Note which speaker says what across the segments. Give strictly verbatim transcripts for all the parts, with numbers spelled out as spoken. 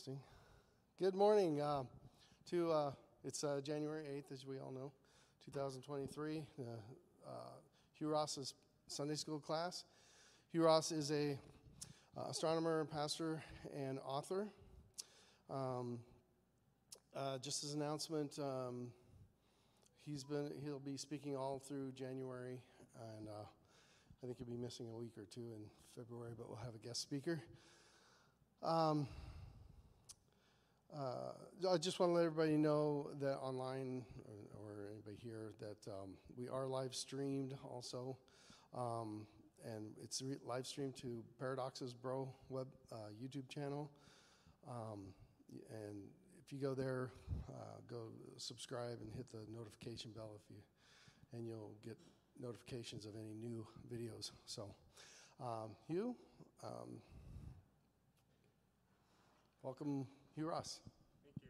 Speaker 1: Interesting. Good morning uh, to, uh, it's uh, January eighth, as we all know, two thousand twenty-three, uh, uh, Hugh Ross's Sunday school class. Hugh Ross is a uh, astronomer, pastor, and author. Um, uh, just as an announcement, um, he's been, he'll be speaking all through January, and uh, I think he'll be missing a week or two in February, but we'll have a guest speaker. Um, uh, I just want to let everybody know that online, or, or anybody here, that um, we are live streamed also, um, and it's re- live streamed to Paradox's Bro web uh, YouTube channel. Um, and if you go there, uh, go subscribe and hit the notification bell if you, and you'll get notifications of any new videos. So, um, Hugh. Um, Welcome, Hugh Ross.
Speaker 2: Thank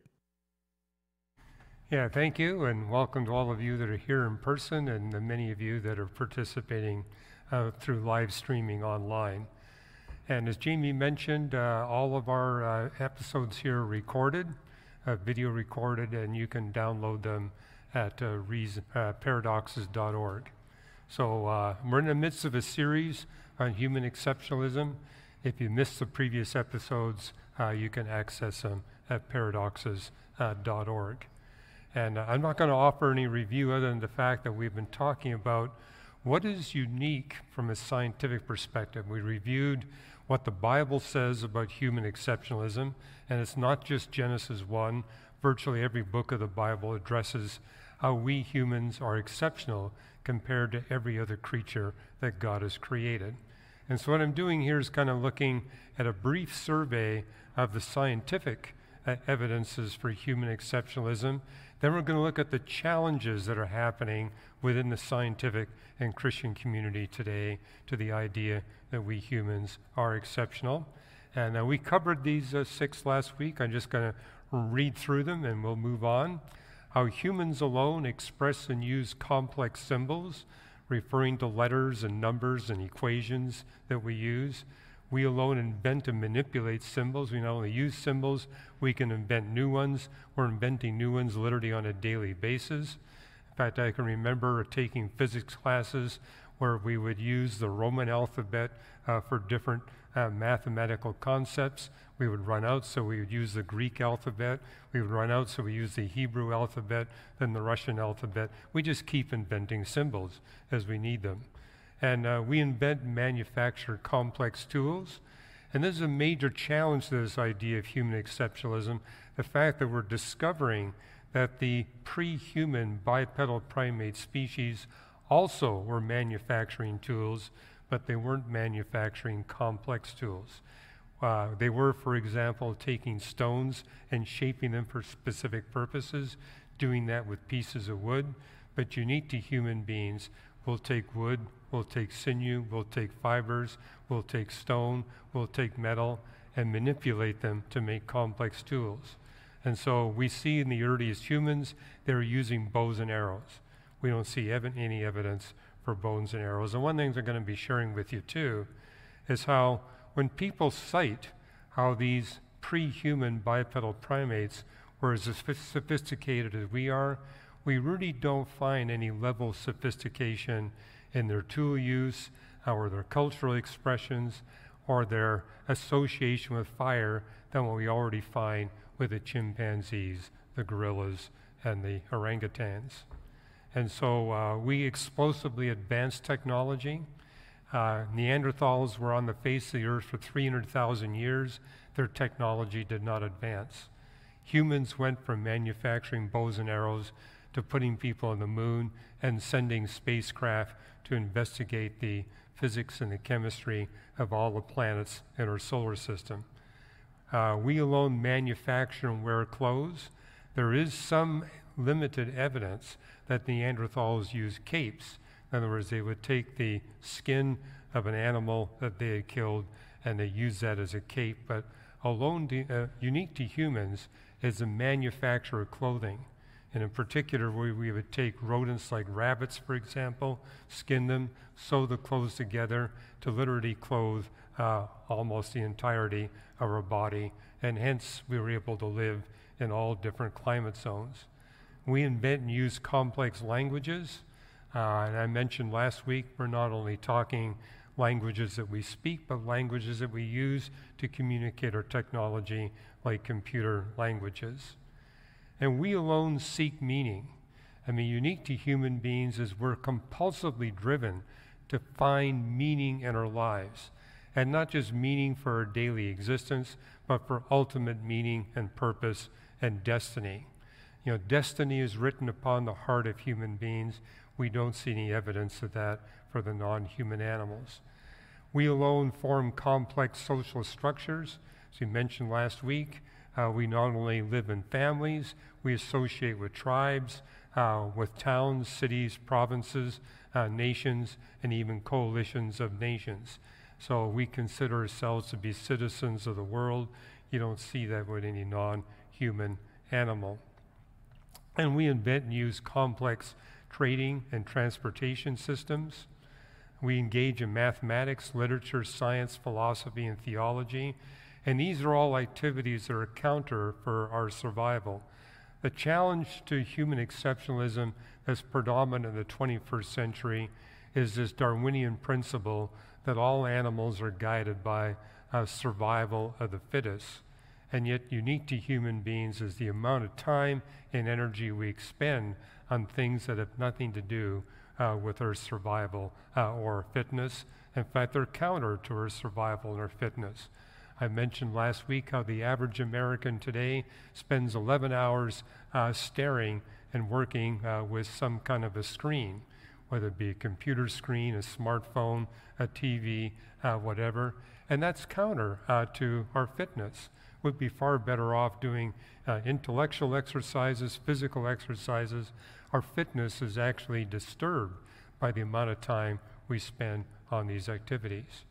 Speaker 2: you. Yeah, thank you, and welcome to all of you that are here in person and the many of you that are participating uh, through live streaming online. And as Jamie mentioned, uh, all of our uh, episodes here are recorded, uh, video recorded, and you can download them at uh, reason, uh, paradoxes dot org. So uh, we're in the midst of a series on human exceptionalism. If you missed the previous episodes, Uh, you can access them at paradoxes dot org. And uh, I'm not going to offer any review other than the fact that we've been talking about what is unique from a scientific perspective. We reviewed what the Bible says about human exceptionalism, and it's not just Genesis one. Virtually every book of the Bible addresses how we humans are exceptional compared to every other creature that God has created. And so what I'm doing here is kind of looking at a brief survey of the scientific uh, evidences for human exceptionalism. Then we're going to look at the challenges that are happening within the scientific and Christian community today to the idea that we humans are exceptional. And uh, we covered these uh, six last week. I'm just going to read through them and we'll move on. How humans alone express and use complex symbols, referring to letters and numbers and equations that we use. We alone invent and manipulate symbols. We not only use symbols, we can invent new ones. We're inventing new ones literally on a daily basis. In fact, I can remember taking physics classes where we would use the Roman alphabet uh, for different uh, mathematical concepts. We would run out, so we would use the Greek alphabet. We would run out, so we use the Hebrew alphabet, then the Russian alphabet. We just keep inventing symbols as we need them. And uh, we invent and manufacture complex tools. And this is a major challenge to this idea of human exceptionalism, the fact that we're discovering that the pre-human bipedal primate species also were manufacturing tools, but they weren't manufacturing complex tools. Uh, they were, for example, taking stones and shaping them for specific purposes, doing that with pieces of wood. But unique to human beings, we'll take wood, we'll take sinew, we'll take fibers, we'll take stone, we'll take metal, and manipulate them to make complex tools. And so we see in the earliest humans, they were using bows and arrows. We don't see ev- any evidence for bows and arrows. And one thing I'm going to be sharing with you too is how when people cite how these pre-human bipedal primates were as sophisticated as we are, we really don't find any level of sophistication in their tool use or their cultural expressions or their association with fire than what we already find with the chimpanzees, the gorillas, and the orangutans. And so uh, we explosively advanced technology. Uh, Neanderthals were on the face of the earth for three hundred thousand years. Their technology did not advance. Humans went from manufacturing bows and arrows to putting people on the moon and sending spacecraft to investigate the physics and the chemistry of all the planets in our solar system. Uh, we alone manufacture and wear clothes. There is some limited evidence that Neanderthals used capes. In other words, they would take the skin of an animal that they had killed and they use that as a cape. But alone, de- uh, unique to humans is the manufacture of clothing. And in particular, we, we would take rodents like rabbits, for example, skin them, sew the clothes together to literally clothe uh, almost the entirety of our body and hence we were able to live in all different climate zones. We invent and use complex languages, uh, and I mentioned last week we're not only talking languages that we speak, but languages that we use to communicate our technology, like computer languages. And we alone seek meaning. I mean, unique to human beings is we're compulsively driven to find meaning in our lives, and not just meaning for our daily existence, but for ultimate meaning and purpose and destiny. You know, destiny is written upon the heart of human beings. We don't see any evidence of that for the non-human animals. We alone form complex social structures. As we mentioned last week, uh, we not only live in families, we associate with tribes, uh, with towns, cities, provinces, uh, nations, and even coalitions of nations. So we consider ourselves to be citizens of the world. You don't see that with any non-human animal. And we invent and use complex trading and transportation systems. We engage in mathematics, literature, science, philosophy, and theology. And these are all activities that are a counter for our survival. The challenge to human exceptionalism that's predominant in the twenty-first century is this Darwinian principle that all animals are guided by uh, survival of the fittest. And yet unique to human beings is the amount of time and energy we expend on things that have nothing to do uh, with our survival uh, or fitness. In fact, they're counter to our survival and our fitness. I mentioned last week how the average American today spends eleven hours uh, staring and working uh, with some kind of a screen, whether it be a computer screen, a smartphone, a T V, uh, whatever. And that's counter uh, to our fitness. We'd be far better off doing uh, intellectual exercises, physical exercises. Our fitness is actually disturbed by the amount of time we spend on these activities.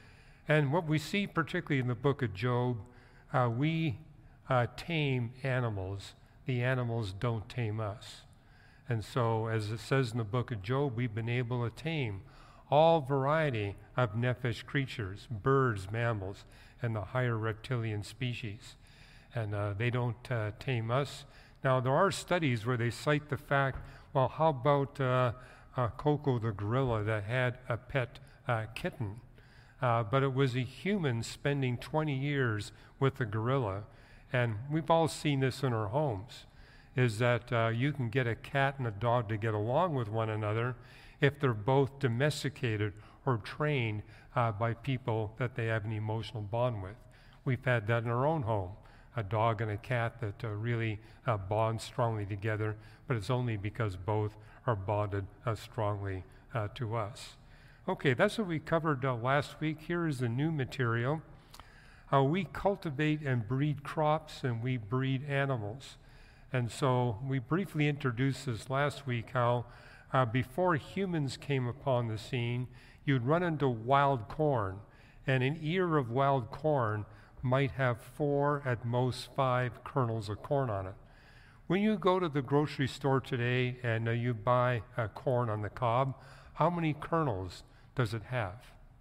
Speaker 2: And what we see, particularly in the book of Job, uh, we uh, tame animals. The animals don't tame us. And so, as it says in the book of Job, we've been able to tame all variety of nephesh creatures, birds, mammals, and the higher reptilian species. And uh, they don't uh, tame us. Now, there are studies where they cite the fact, well, how about uh, uh, Coco the gorilla that had a pet uh, kitten? Uh, but it was a human spending twenty years with the gorilla. And we've all seen this in our homes, is that uh, you can get a cat and a dog to get along with one another if they're both domesticated or trained uh, by people that they have an emotional bond with. We've had that in our own home, a dog and a cat that uh, really uh, bond strongly together, but it's only because both are bonded uh, strongly uh, to us. Okay, that's what we covered uh, last week. Here is the new material. Uh, we cultivate and breed crops, and we breed animals. And so we briefly introduced this last week, how uh, before humans came upon the scene, you'd run into wild corn, and an ear of wild corn might have four, at most five, kernels of corn on it. When you go to the grocery store today and uh, you buy uh, corn on the cob, how many kernels does it have?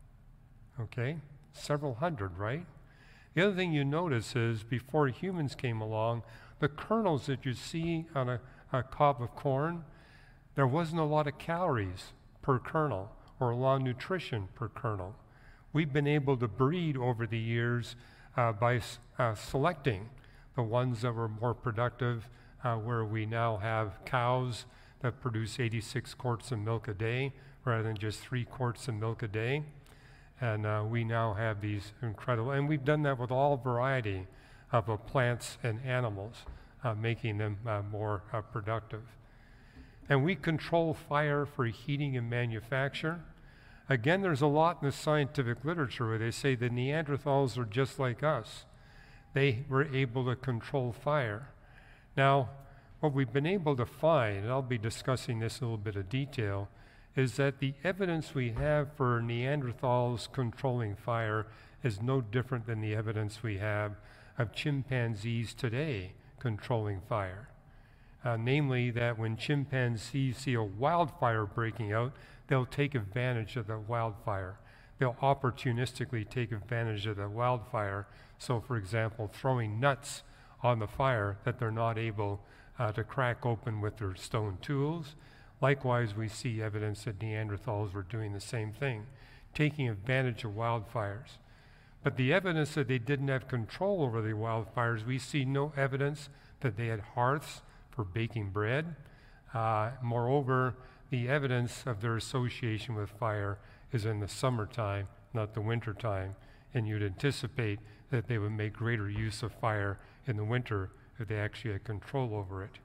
Speaker 2: Okay, several hundred, right? The other thing you notice is before humans came along, the kernels that you see on a, a cob of corn, there wasn't a lot of calories per kernel or a lot of nutrition per kernel. We've been able to breed over the years uh, by uh, selecting the ones that were more productive, uh, where we now have cows that produce eighty-six quarts of milk a day rather than just three quarts of milk a day. And uh, we now have these incredible, and we've done that with all variety of uh, plants and animals, uh, making them uh, more uh, productive. And we control fire for heating and manufacture. Again, there's a lot in the scientific literature where they say the Neanderthals are just like us. They were able to control fire. Now, what we've been able to find, and I'll be discussing this in a little bit of detail, is that the evidence we have for Neanderthals controlling fire is no different than the evidence we have of chimpanzees today controlling fire. Uh, namely, that when chimpanzees see a wildfire breaking out, they'll take advantage of the wildfire. they'll opportunistically take advantage of the wildfire. So, for example, throwing nuts on the fire that they're not able uh, to crack open with their stone tools. Likewise, we see evidence that Neanderthals were doing the same thing, taking advantage of wildfires. But the evidence that they didn't have control over the wildfires, we see no evidence that they had hearths for baking bread. Uh, moreover, the evidence of their association with fire is in the summertime, not the wintertime, and you'd anticipate that they would make greater use of fire in the winter if they actually had control over it.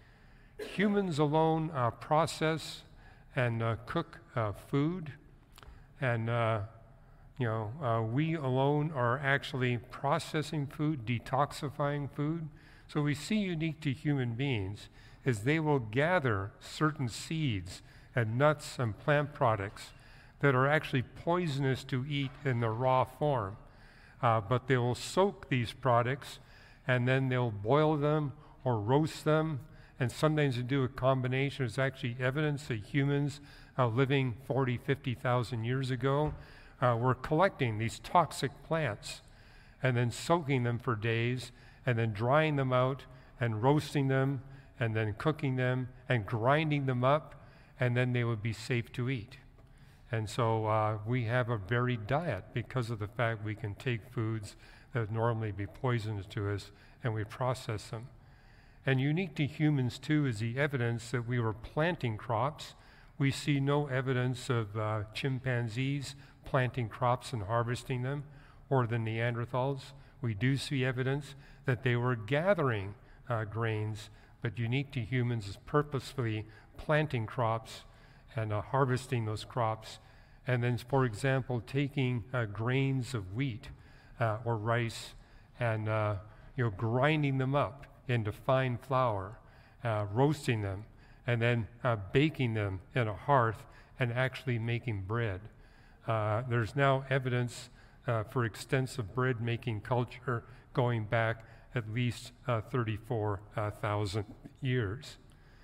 Speaker 2: Humans alone uh, process and uh, cook uh, food, and uh, you know, uh, we alone are actually processing food, detoxifying food. So we see unique to human beings is they will gather certain seeds and nuts and plant products that are actually poisonous to eat in the raw form. Uh, but they will soak these products, and then they'll boil them or roast them, and sometimes they do a combination. There's actually evidence that humans uh, living forty, fifty thousand years ago uh, were collecting these toxic plants and then soaking them for days and then drying them out and roasting them and then cooking them and grinding them up, and then they would be safe to eat. And so uh, we have a varied diet because of the fact we can take foods that would normally be poisonous to us and we process them. And unique to humans too is the evidence that we were planting crops. We see no evidence of uh, chimpanzees planting crops and harvesting them, or the Neanderthals. We do see evidence that they were gathering uh, grains, but unique to humans is purposefully planting crops and uh, harvesting those crops, and then, for example, taking uh, grains of wheat uh, or rice and uh, you know, grinding them up into fine flour, uh, roasting them, and then uh, baking them in a hearth and actually making bread. Uh, there's now evidence uh, for extensive bread-making culture going back at least uh, thirty-four thousand years.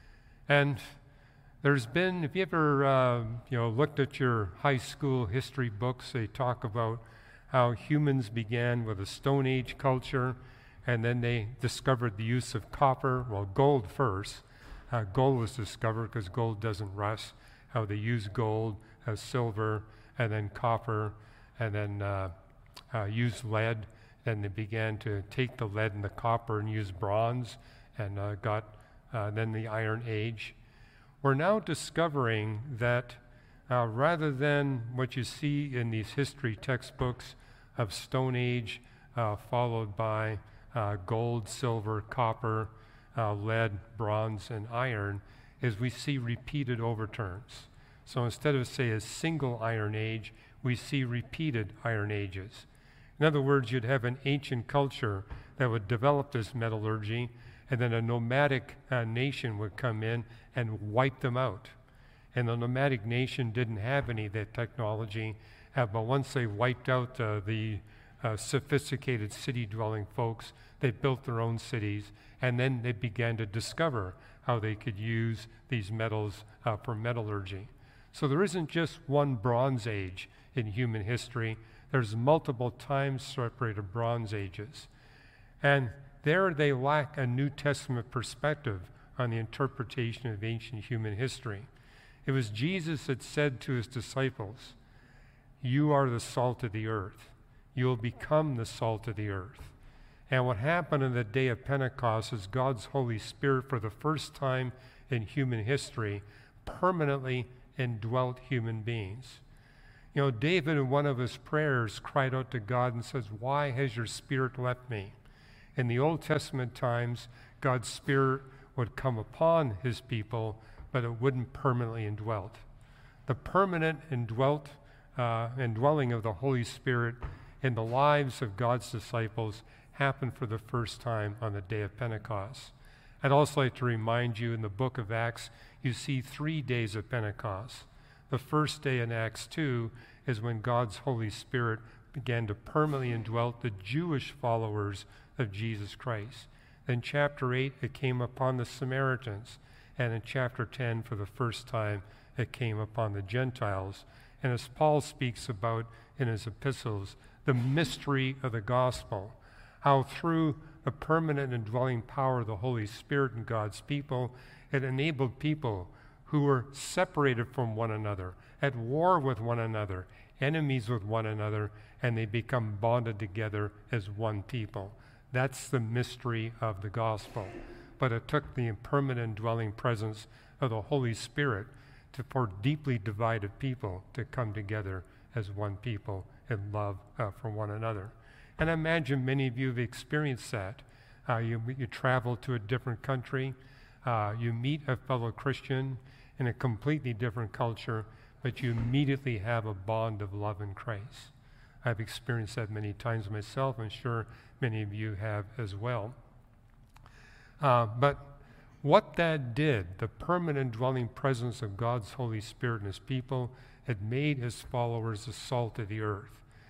Speaker 2: And there's been, if you ever uh, you know, looked at your high school history books, they talk about how humans began with a Stone Age culture, and then they discovered the use of copper, well, gold first. Uh, gold was discovered because gold doesn't rust. How they used gold, uh, silver, and then copper, and then uh, uh, used lead. Then they began to take the lead and the copper and use bronze, and uh, got uh, then the Iron Age. We're now discovering that uh, rather than what you see in these history textbooks of Stone Age uh, followed by uh, gold, silver, copper, uh, lead, bronze, and iron, is we see repeated overturns. So instead of, say, a single Iron Age, we see repeated Iron Ages. In other words, you'd have an ancient culture that would develop this metallurgy, and then a nomadic uh, nation would come in and wipe them out. And the nomadic nation didn't have any of that technology, uh, but once they wiped out uh, the uh, sophisticated city-dwelling folks, they built their own cities, and then they began to discover how they could use these metals uh, for metallurgy. So there isn't just one Bronze Age in human history. There's multiple time-separated Bronze Ages. And there they lack a New Testament perspective on the interpretation of ancient human history. It was Jesus that said to his disciples, "You are the salt of the earth. You will become the salt of the earth." And what happened on the day of Pentecost is God's Holy Spirit, for the first time in human history, permanently indwelt human beings. You know, David in one of his prayers cried out to God and says, "Why has your Spirit left me?" In the Old Testament times, God's Spirit would come upon his people, but it wouldn't permanently indwelt. The permanent indwelt, uh, indwelling of the Holy Spirit in the lives of God's disciples happened for the first time on the day of Pentecost. I'd also like to remind you, in the book of Acts, you see three days of Pentecost. The first day in Acts two is when God's Holy Spirit began to permanently indwelt the Jewish followers of Jesus Christ. Then chapter eight, it came upon the Samaritans. And in chapter ten, for the first time, it came upon the Gentiles. And as Paul speaks about in his epistles, the mystery of the gospel, how through the permanent indwelling power of the Holy Spirit in God's people, it enabled people who were separated from one another, at war with one another, enemies with one another, and they become bonded together as one people. That's the mystery of the gospel. But it took the permanent indwelling presence of the Holy Spirit to, for deeply divided people to come together as one people in love uh, for one another. And I imagine many of you have experienced that. Uh, you, you travel to a different country, uh, you meet a fellow Christian in a completely different culture, but you immediately have a bond of love in Christ. I've experienced that many times myself. I'm sure many of you have as well. Uh, but what that did, the permanent dwelling presence of God's Holy Spirit in his people, had made his followers the salt of the earth.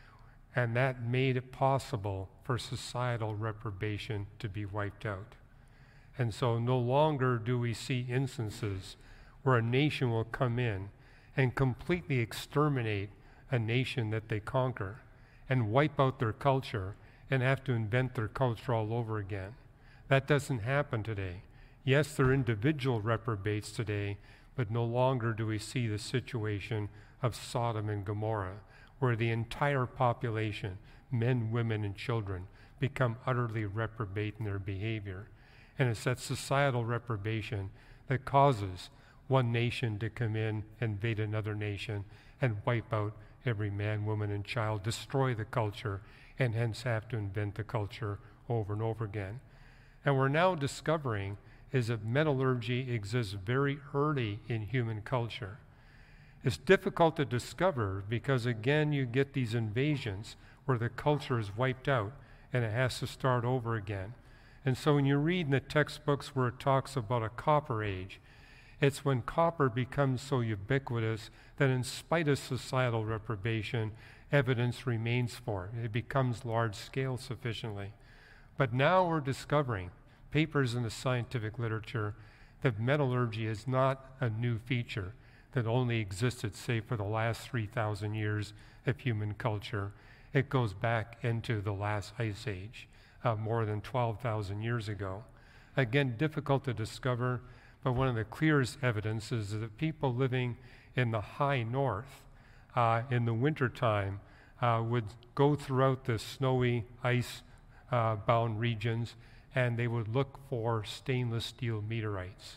Speaker 2: And that made it possible for societal reprobation to be wiped out. And so no longer do we see instances where a nation will come in and completely exterminate a nation that they conquer and wipe out their culture and have to invent their culture all over again. That doesn't happen today. Yes, there are individual reprobates today, but no longer do we see the situation of Sodom and Gomorrah, where the entire population, men, women, and children, become utterly reprobate in their behavior. And it's that societal reprobation that causes one nation to come in, invade another nation, and wipe out every man, woman, and child, destroy the culture, and hence have to invent the culture over and over again. And we're now discovering is that metallurgy exists very early in human culture. It's difficult to discover because, again, you get these invasions where the culture is wiped out and it has to start over again. And so when you read in the textbooks where it talks about a copper age, it's when copper becomes so ubiquitous that in spite of societal reprobation, evidence remains for it. It becomes large scale sufficiently. But now we're discovering papers in the scientific literature that metallurgy is not a new feature that only existed, say, for the last three thousand years of human culture. It goes back into the last ice age, uh, more than twelve thousand years ago. Again, difficult to discover, but one of the clearest evidences is that people living in the high north uh, in the wintertime uh, would go throughout the snowy, ice-bound uh, regions, and they would look for stainless steel meteorites.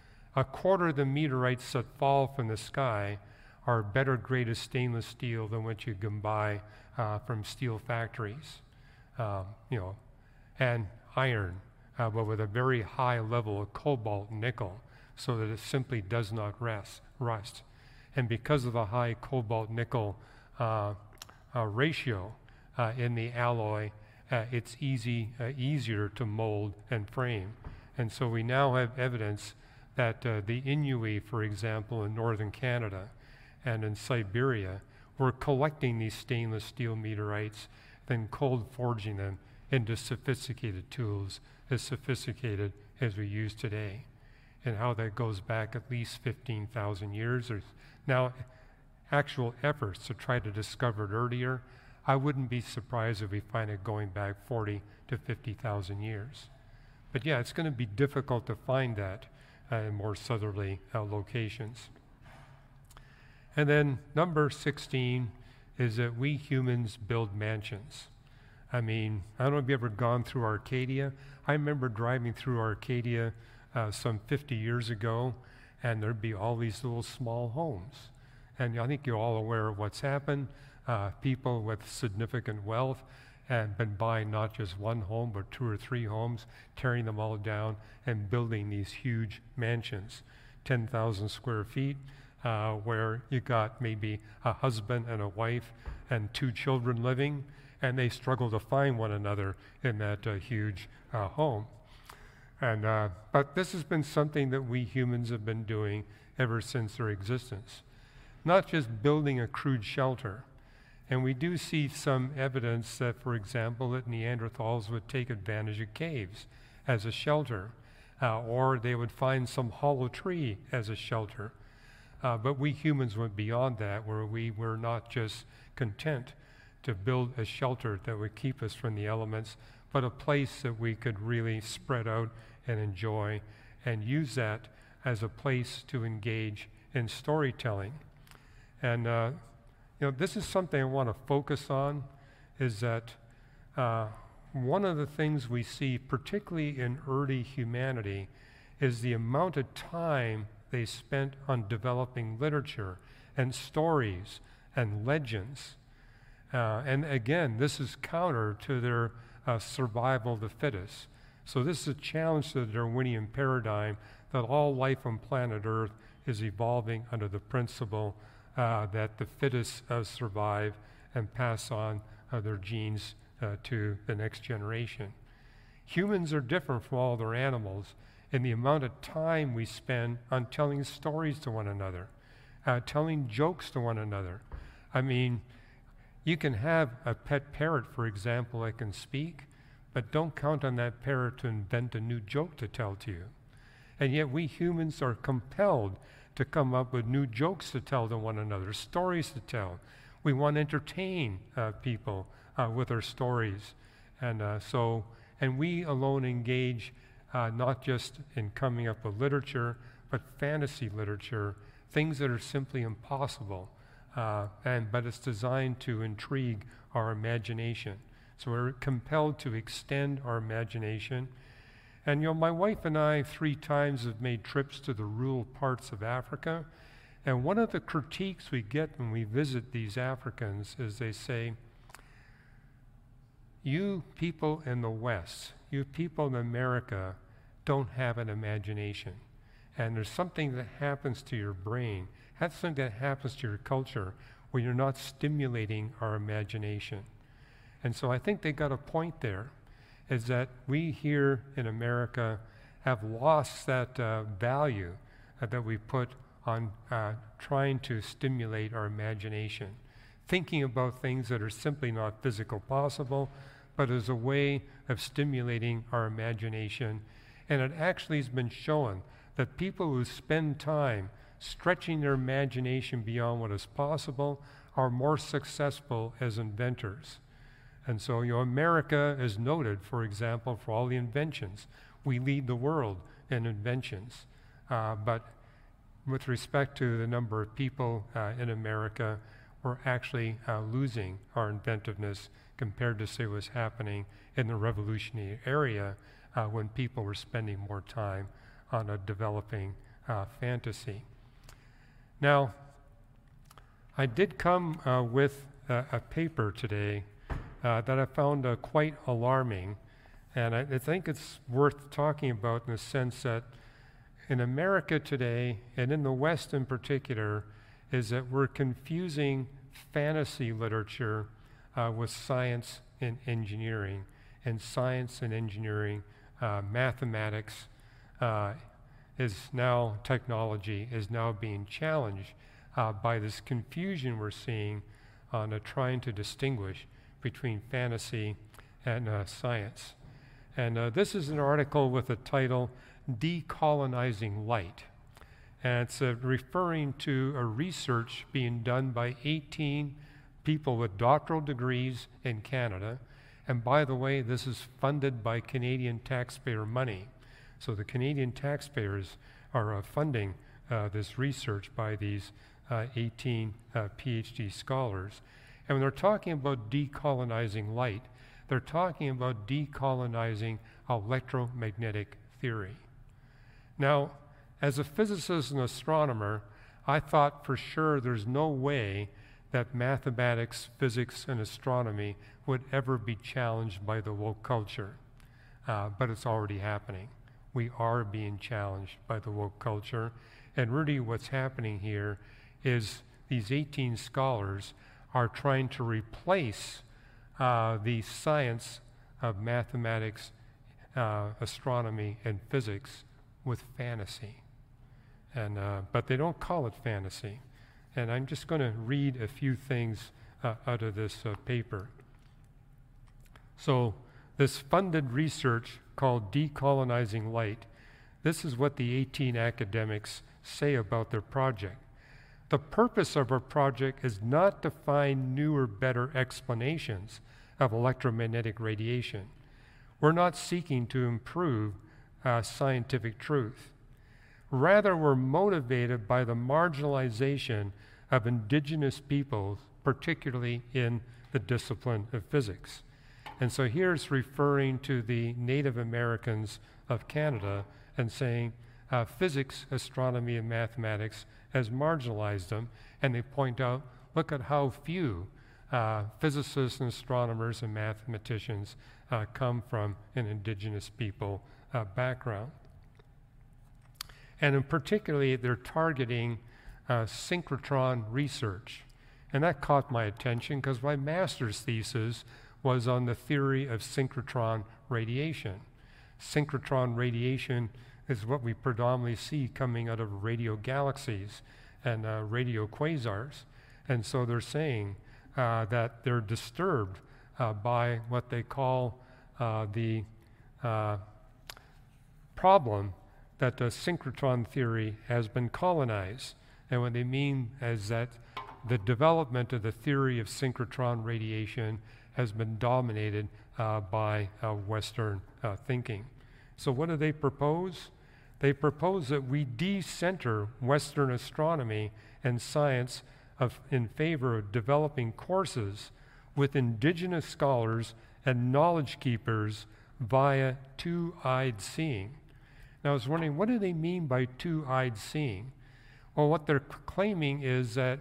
Speaker 2: A quarter of the meteorites that fall from the sky are better grade of stainless steel than what you can buy uh, from steel factories, um, you know, and iron, uh, but with a very high level of cobalt and nickel, so that it simply does not rest, rust. And because of the high cobalt nickel uh, uh, ratio uh, in the alloy, uh, it's easy, uh, easier to mold and frame. And so we now have evidence that uh, the Inuit, for example, in northern Canada and in Siberia, were collecting these stainless steel meteorites, then cold forging them into sophisticated tools, as sophisticated as we use today. And how that goes back at least fifteen thousand years. There's now actual efforts to try to discover it earlier. I wouldn't be surprised if we find it going back forty to fifty thousand years. But yeah, it's going to be difficult to find that uh, in more southerly uh, locations. And then number sixteen is that we humans build mansions. I mean, I don't know if you've ever gone through Arcadia. I remember driving through Arcadia uh, some fifty years ago, and there'd be all these little small homes. And I think you're all aware of what's happened. Uh, people with significant wealth have been buying not just one home, but two or three homes, tearing them all down and building these huge mansions, ten thousand square feet, uh, where you got maybe a husband and a wife and two children living, and they struggle to find one another in that uh, huge uh, home. And uh, but this has been something that we humans have been doing ever since their existence. Not just building a crude shelter. And we do see some evidence that, for example, that Neanderthals would take advantage of caves as a shelter, uh, or they would find some hollow tree as a shelter. Uh, but we humans went beyond that, where we were not just content to build a shelter that would keep us from the elements, but a place that we could really spread out and enjoy and use that as a place to engage in storytelling. And uh, you know, this is something I want to focus on, is that uh, one of the things we see, particularly in early humanity, is the amount of time they spent on developing literature and stories and legends. Uh, and again, this is counter to their uh, survival of the fittest. So this is a challenge to the Darwinian paradigm that all life on planet Earth is evolving under the principle uh, that the fittest uh, survive and pass on uh, their genes uh, to the next generation. Humans are different from all other animals in the amount of time we spend on telling stories to one another, uh, telling jokes to one another. I mean, you can have a pet parrot, for example, that can speak, but don't count on that parrot to invent a new joke to tell to you. And yet we humans are compelled to come up with new jokes to tell to one another, stories to tell. We want to entertain uh, people uh, with our stories. And uh, so, and we alone engage Uh, not just in coming up with literature, but fantasy literature, things that are simply impossible, uh, and but it's designed to intrigue our imagination. So we're compelled to extend our imagination. And you know, my wife and I three times have made trips to the rural parts of Africa, and one of the critiques we get when we visit these Africans is they say, you people in the West, you people in America don't have an imagination. And there's something that happens to your brain, that's something that happens to your culture when you're not stimulating our imagination. And so I think they got a point there, is that we here in America have lost that uh, value uh, that we put on uh, trying to stimulate our imagination, thinking about things that are simply not physical possible, but as a way of stimulating our imagination. And it actually has been shown that people who spend time stretching their imagination beyond what is possible are more successful as inventors. And so, you know, America is noted, for example, for all the inventions. We lead the world in inventions. Uh, but with respect to the number of people uh, in America, we're actually uh, losing our inventiveness compared to, say, what's happening in the revolutionary area uh, when people were spending more time on a developing uh, fantasy. Now, I did come uh, with a, a paper today uh, that I found uh, quite alarming, and I, I think it's worth talking about in the sense that in America today, and in the West in particular, is that we're confusing fantasy literature uh, with science and engineering, and science and engineering, uh, mathematics uh, is now, technology is now being challenged uh, by this confusion we're seeing on uh, trying to distinguish between fantasy and uh, science. And uh, this is an article with the title, Decolonizing Light. And it's uh, referring to a research being done by eighteen people with doctoral degrees in Canada. And by the way, this is funded by Canadian taxpayer money. So the Canadian taxpayers are uh, funding uh, this research by these uh, eighteen uh, PhD scholars. And when they're talking about decolonizing light, they're talking about decolonizing electromagnetic theory. Now, as a physicist and astronomer, I thought for sure there's no way that mathematics, physics, and astronomy would ever be challenged by the woke culture. Uh, but it's already happening. We are being challenged by the woke culture. And really what's happening here is these eighteen scholars are trying to replace uh, the science of mathematics, uh, astronomy, and physics with fantasy. And, uh, but they don't call it fantasy. And I'm just going to read a few things uh, out of this uh, paper. So this funded research called Decolonizing Light, this is what the eighteen academics say about their project. The purpose of our project is not to find newer, better explanations of electromagnetic radiation. We're not seeking to improve uh, scientific truth. Rather, we're motivated by the marginalization of indigenous peoples, particularly in the discipline of physics. And so here it's referring to the Native Americans of Canada and saying uh, physics, astronomy, and mathematics has marginalized them, and they point out, look at how few uh, physicists and astronomers and mathematicians uh, come from an indigenous people uh, background. And in particularly, they're targeting uh, synchrotron research. And that caught my attention because my master's thesis was on the theory of synchrotron radiation. Synchrotron radiation is what we predominantly see coming out of radio galaxies and uh, radio quasars. And so they're saying uh, that they're disturbed uh, by what they call uh, the uh, problem that the synchrotron theory has been colonized. And what they mean is that the development of the theory of synchrotron radiation has been dominated uh, by uh, Western uh, thinking. So what do they propose? They propose that we decenter Western astronomy and science of, in favor of developing courses with indigenous scholars and knowledge keepers via two-eyed seeing. Now I was wondering, what do they mean by two-eyed seeing? Well, what they're claiming is that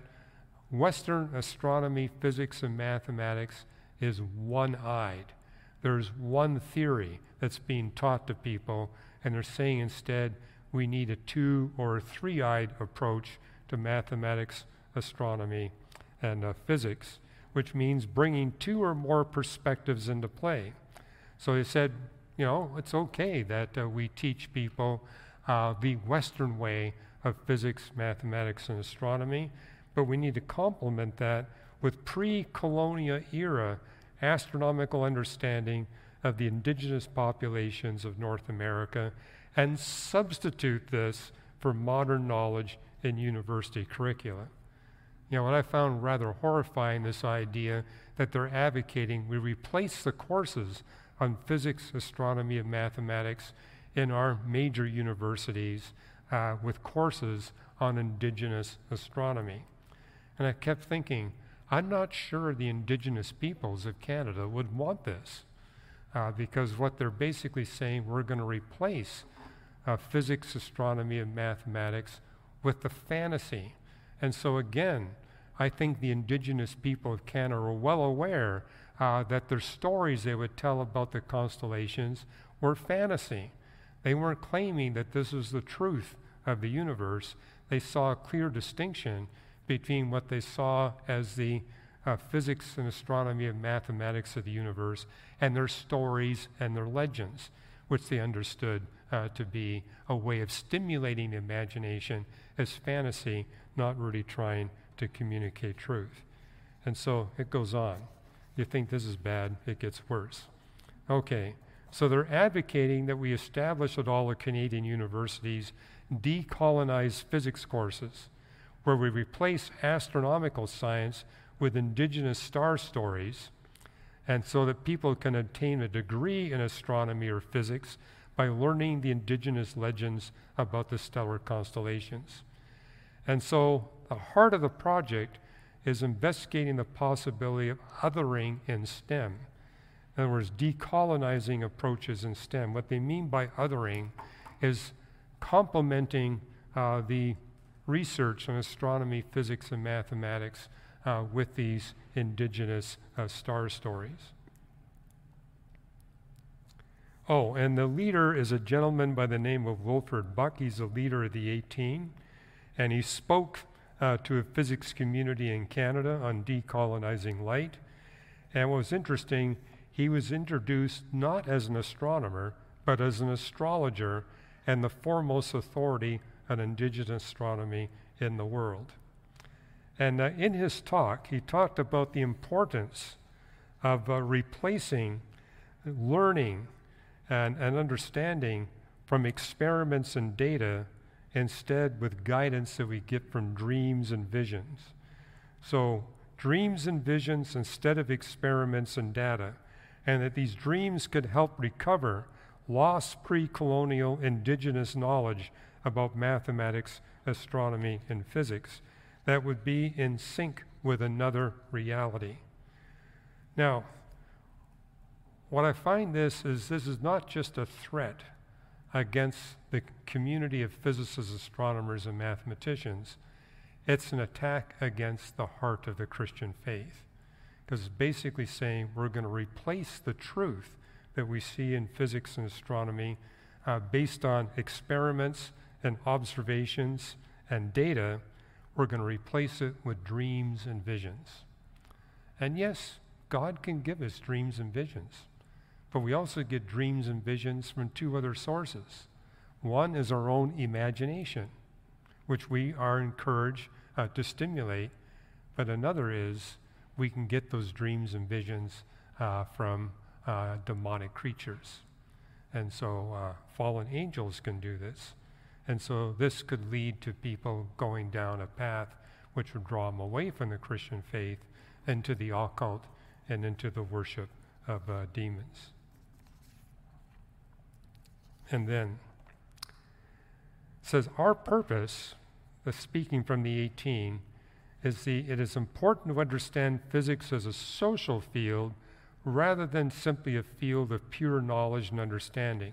Speaker 2: Western astronomy, physics, and mathematics is one-eyed. There's one theory that's being taught to people, and they're saying instead we need a two or a three-eyed approach to mathematics, astronomy, and uh, physics, which means bringing two or more perspectives into play. So they said, you know, it's okay that uh, we teach people uh, the Western way of physics, mathematics, and astronomy, but we need to complement that with pre-colonial era astronomical understanding of the indigenous populations of North America and substitute this for modern knowledge in university curricula. You know, what I found rather horrifying, this idea that they're advocating we replace the courses on physics, astronomy, and mathematics in our major universities uh, with courses on indigenous astronomy. And I kept thinking, I'm not sure the indigenous peoples of Canada would want this, uh, because what they're basically saying, we're going to replace uh, physics, astronomy, and mathematics with the fantasy. And so again, I think the indigenous people of Canada are well aware uh, that their stories they would tell about the constellations were fantasy. They weren't claiming that this was the truth of the universe. They saw a clear distinction between what they saw as the uh, physics and astronomy and mathematics of the universe and their stories and their legends, which they understood uh, to be a way of stimulating the imagination as fantasy, not really trying to communicate truth. And so it goes on. You think this is bad, it gets worse. Okay, so they're advocating that we establish at all the Canadian universities decolonized physics courses, where we replace astronomical science with indigenous star stories, and so that people can obtain a degree in astronomy or physics by learning the indigenous legends about the stellar constellations. And so the heart of the project is investigating the possibility of othering in STEM. In other words, decolonizing approaches in STEM. What they mean by othering is complementing uh, the research on astronomy, physics, and mathematics uh, with these indigenous uh, star stories. Oh, and the leader is a gentleman by the name of Wilfred Buck. He's a leader of the eighteen, and he spoke uh, to a physics community in Canada on decolonizing light. And what was interesting, he was introduced not as an astronomer, but as an astrologer and the foremost authority on indigenous astronomy in the world. And uh, in his talk, he talked about the importance of uh, replacing learning and, and understanding from experiments and data instead with guidance that we get from dreams and visions. So dreams and visions instead of experiments and data, and that these dreams could help recover lost pre-colonial indigenous knowledge about mathematics, astronomy, and physics that would be in sync with another reality. Now, what I find this is this is not just a threat against the community of physicists, astronomers, and mathematicians. It's an attack against the heart of the Christian faith, because it's basically saying we're going to replace the truth that we see in physics and astronomy uh, based on experiments and observations and data. We're going to replace it with dreams and visions. And yes, God can give us dreams and visions, but we also get dreams and visions from two other sources. One is our own imagination, which we are encouraged uh, to stimulate, but another is we can get those dreams and visions uh, from uh, demonic creatures. And so uh, fallen angels can do this. And so this could lead to people going down a path which would draw them away from the Christian faith into the occult and into the worship of uh, demons. And then it says, our purpose, the speaking from the eighteen, is the, it is important to understand physics as a social field rather than simply a field of pure knowledge and understanding.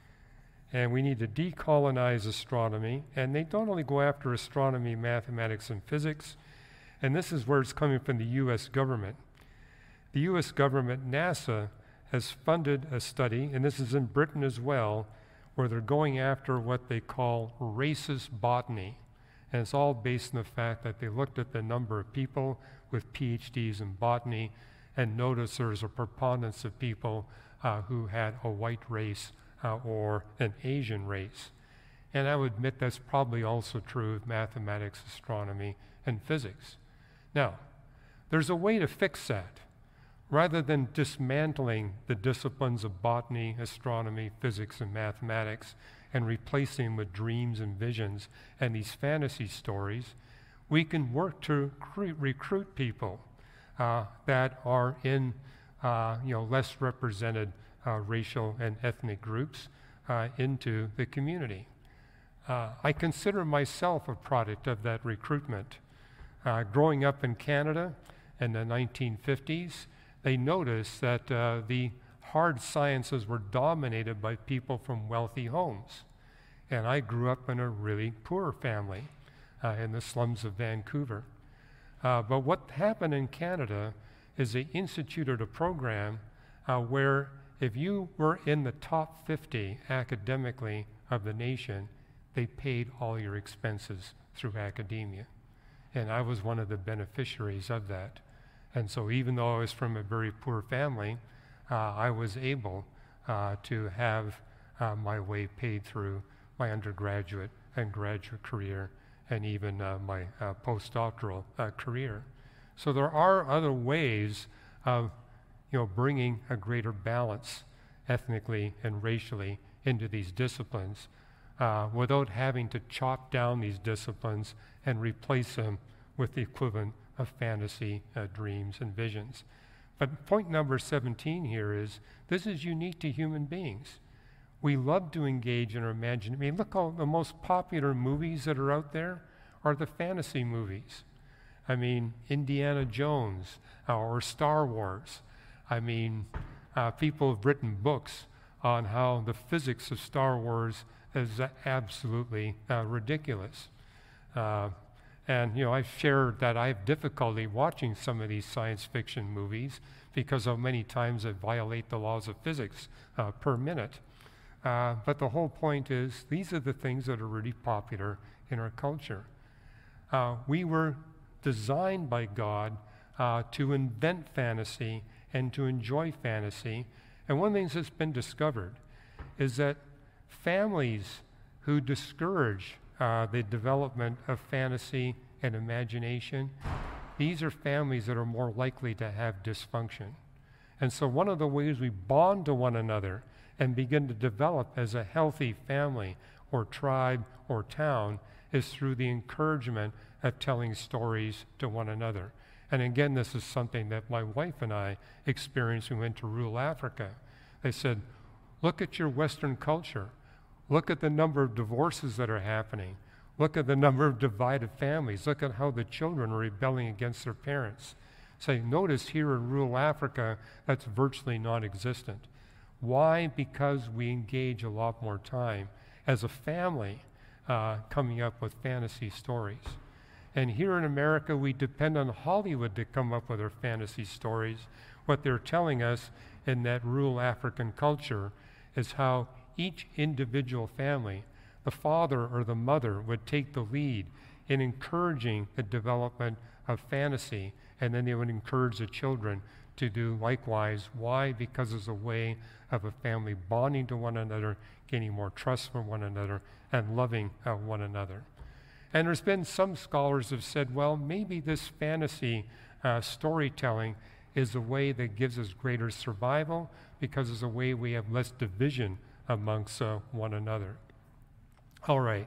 Speaker 2: And we need to decolonize astronomy, and they don't only go after astronomy, mathematics, and physics, and this is where it's coming from the U S government. The U S government, NASA, has funded a study, and this is in Britain as well, where they're going after what they call racist botany. And it's all based on the fact that they looked at the number of people with P H Ds in botany and noticed there's a preponderance of people uh, who had a white race uh, or an Asian race. And I would admit that's probably also true of mathematics, astronomy, and physics. Now, there's a way to fix that. Rather than dismantling the disciplines of botany, astronomy, physics, and mathematics, and replacing them with dreams and visions and these fantasy stories, we can work to cre- recruit people uh, that are in uh, you know, less represented uh, racial and ethnic groups uh, into the community. Uh, I consider myself a product of that recruitment. Uh, growing up in Canada in the nineteen fifties, they noticed that uh, the hard sciences were dominated by people from wealthy homes. And I grew up in a really poor family uh, in the slums of Vancouver. Uh, but what happened in Canada is they instituted a program uh, where if you were in the top fifty academically of the nation, they paid all your expenses through academia. And I was one of the beneficiaries of that. And so even though I was from a very poor family, uh, I was able uh, to have uh, my way paid through my undergraduate and graduate career and even uh, my uh, postdoctoral uh, career. So there are other ways of you know, bringing a greater balance ethnically and racially into these disciplines uh, without having to chop down these disciplines and replace them with the equivalent of fantasy, uh, dreams, and visions. But point number seventeen here is, this is unique to human beings. We love to engage in our imagination. I mean, look, all the most popular movies that are out there are the fantasy movies. I mean, Indiana Jones uh, or Star Wars. I mean, uh, people have written books on how the physics of Star Wars is uh, absolutely uh, ridiculous. Uh, And, you know, I've shared that I have difficulty watching some of these science fiction movies because of many times they violate the laws of physics uh, per minute. Uh, but the whole point is, these are the things that are really popular in our culture. Uh, we were designed by God uh, to invent fantasy and to enjoy fantasy. And one of the things that's been discovered is that families who discourage Uh, the development of fantasy and imagination, these are families that are more likely to have dysfunction. And so one of the ways we bond to one another and begin to develop as a healthy family or tribe or town is through the encouragement of telling stories to one another. And again, this is something that my wife and I experienced when we went to rural Africa. They said, look at your Western culture. Look at the number of divorces that are happening. Look at the number of divided families. Look at how the children are rebelling against their parents. Say, notice here in rural Africa, that's virtually non-existent. Why? Because we engage a lot more time as a family uh, coming up with fantasy stories. And here in America, we depend on Hollywood to come up with our fantasy stories. What they're telling us in that rural African culture is how each individual family, the father or the mother, would take the lead in encouraging the development of fantasy, and then they would encourage the children to do likewise. Why? Because it's a way of a family bonding to one another, gaining more trust from one another, and loving uh, one another. And there's been some scholars have said, well, maybe this fantasy uh, storytelling is a way that gives us greater survival because it's a way we have less division amongst uh, one another. All right.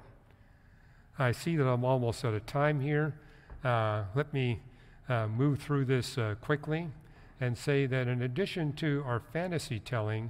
Speaker 2: I see that I'm almost out of time here. Uh, let me uh, move through this uh, quickly and say that in addition to our fantasy telling,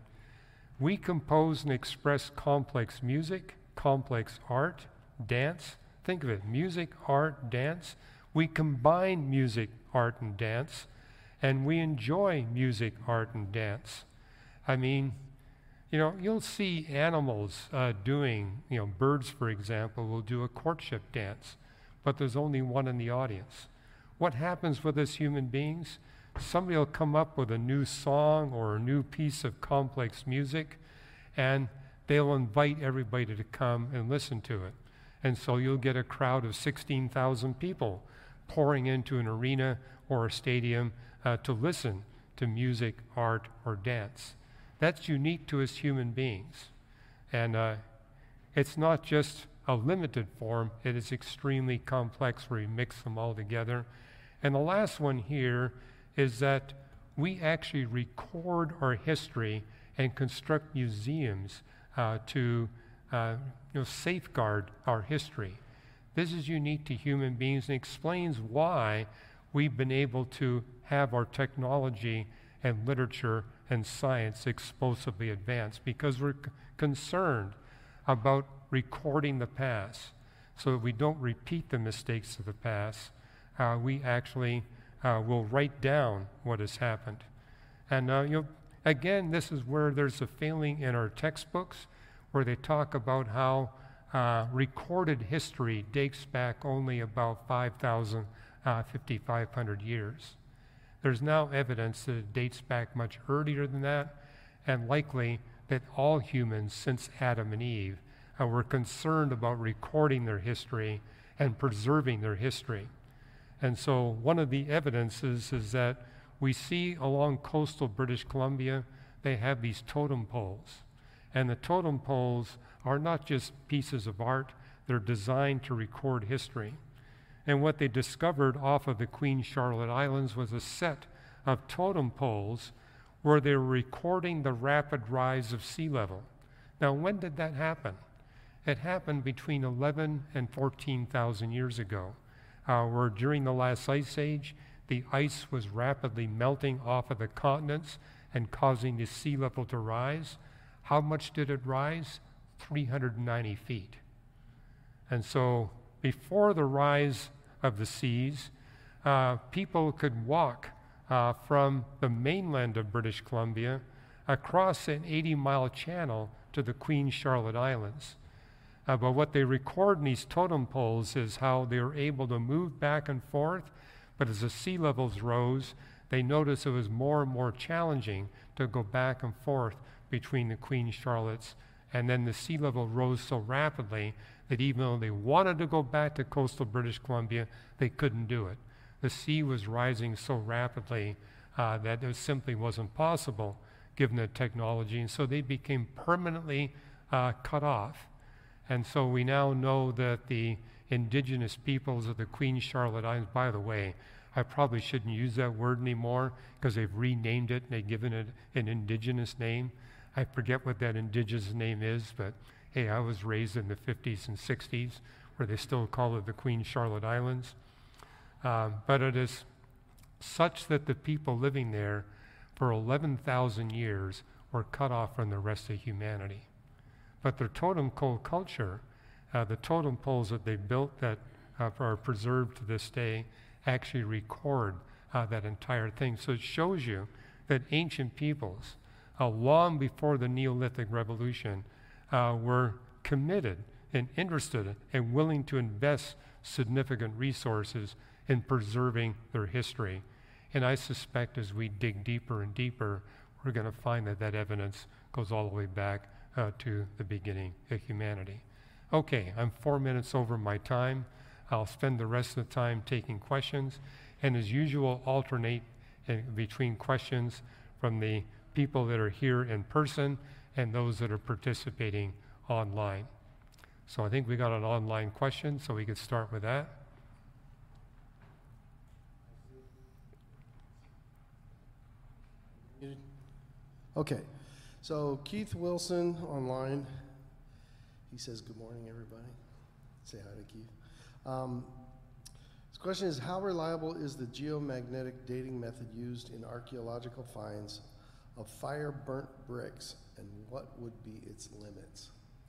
Speaker 2: we compose and express complex music, complex art, dance. Think of it, music, art, dance. We combine music, art, and dance, and we enjoy music, art, and dance. I mean, you know, you'll see animals uh, doing, you know, birds, for example, will do a courtship dance, but there's only one in the audience. What happens with us human beings? Somebody will come up with a new song or a new piece of complex music, and they'll invite everybody to come and listen to it. And so you'll get a crowd of sixteen thousand people pouring into an arena or a stadium uh, to listen to music, art, or dance. That's unique to us human beings. And uh, it's not just a limited form, it is extremely complex where you mix them all together. And the last one here is that we actually record our history and construct museums uh, to uh, you know, safeguard our history. This is unique to human beings and explains why we've been able to have our technology and literature and science explosively advance, because we're c- concerned about recording the past so that we don't repeat the mistakes of the past. Uh, we actually uh, will write down what has happened. And uh, you know, again, this is where there's a failing in our textbooks, where they talk about how uh, recorded history dates back only about five thousand, uh, fifty-five hundred years. There's now evidence that it dates back much earlier than that, and likely that all humans since Adam and Eve uh, were concerned about recording their history and preserving their history. And so one of the evidences is that we see along coastal British Columbia, they have these totem poles. And the totem poles are not just pieces of art, they're designed to record history. And what they discovered off of the Queen Charlotte Islands was a set of totem poles where they were recording the rapid rise of sea level. Now, when did that happen? It happened between eleven and fourteen thousand years ago, uh, where during the last ice age, the ice was rapidly melting off of the continents and causing the sea level to rise. How much did it rise? three hundred ninety feet. And so before the rise of the seas, uh, people could walk uh, from the mainland of British Columbia across an eighty-mile channel to the Queen Charlotte Islands. Uh, but what they record in these totem poles is how they were able to move back and forth, but as the sea levels rose, they noticed it was more and more challenging to go back and forth between the Queen Charlottes, and then the sea level rose so rapidly that even though they wanted to go back to coastal British Columbia, they couldn't do it. The sea was rising so rapidly uh, that it simply wasn't possible given the technology, and so they became permanently uh, cut off. And so we now know that the indigenous peoples of the Queen Charlotte Islands, by the way, I probably shouldn't use that word anymore because they've renamed it and they've given it an indigenous name. I forget what that indigenous name is, but Hey, I was raised in the fifties and sixties, where they still call it the Queen Charlotte Islands. Um, but it is such that the people living there for eleven thousand years were cut off from the rest of humanity. But their totem pole culture, uh, the totem poles that they built that uh, are preserved to this day, actually record uh, that entire thing. So it shows you that ancient peoples, uh, long before the Neolithic Revolution, uh, were committed and interested and willing to invest significant resources in preserving their history. And I suspect as we dig deeper and deeper, we're going to find that that evidence goes all the way back uh, to the beginning of humanity. Okay, I'm four minutes over my time. I'll spend the rest of the time taking questions, and as usual, alternate in between questions from the people that are here in person and those that are participating online. So I think we got an online question, so we could start with that.
Speaker 1: Okay, so Keith Wilson online, he says, good morning, everybody. Say hi to Keith. Um, his question is, how reliable is the geomagnetic dating method used in archaeological finds of fire-burnt bricks, and what would be its limits?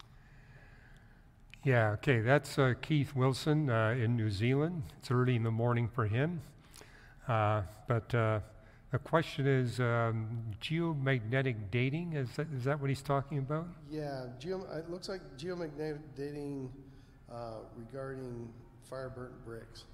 Speaker 2: Yeah, okay, that's uh, Keith Wilson uh, in New Zealand. It's early in the morning for him. Uh, but uh, the question is, um, geomagnetic dating, is that, is that what he's talking about?
Speaker 1: Yeah, geo, it looks like geomagnetic dating uh, regarding fire-burnt bricks.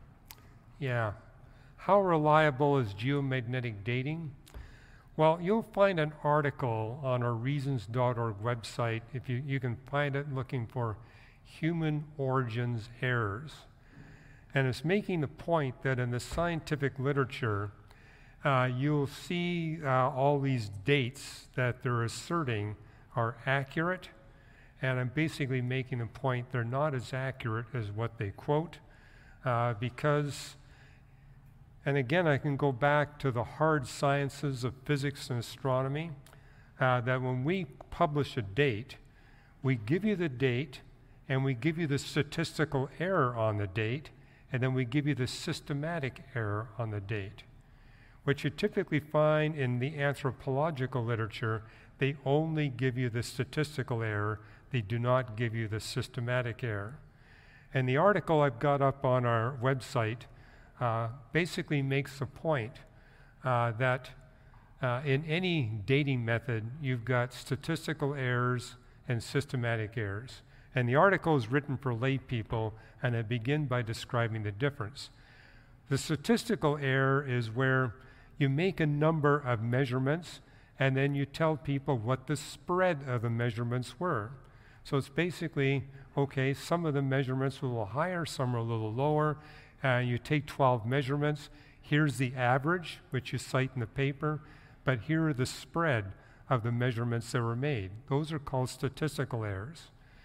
Speaker 2: Yeah. How reliable is geomagnetic dating? Well, you'll find an article on our reasons dot org website. If you, you can find it looking for human origins errors. And it's making the point that in the scientific literature, uh, you'll see uh, all these dates that they're asserting are accurate. And I'm basically making the point they're not as accurate as what they quote uh, because, and again, I can go back to the hard sciences of physics and astronomy, uh, that when we publish a date, we give you the date and we give you the statistical error on the date, and then we give you the systematic error on the date. What you typically find in the anthropological literature, they only give you the statistical error, they do not give you the systematic error. And the article I've got up on our website uh, basically makes the point uh, that uh, in any dating method, you've got statistical errors and systematic errors. And the article is written for lay people, and I begin by describing the difference. The statistical error is where you make a number of measurements, and then you tell people what the spread of the measurements were. So it's basically, okay, some of the measurements were a little higher, some are a little lower. Uh, you take twelve measurements. Here's the average, which you cite in the paper, but here are the spread of the measurements that were made. Those are called statistical errors.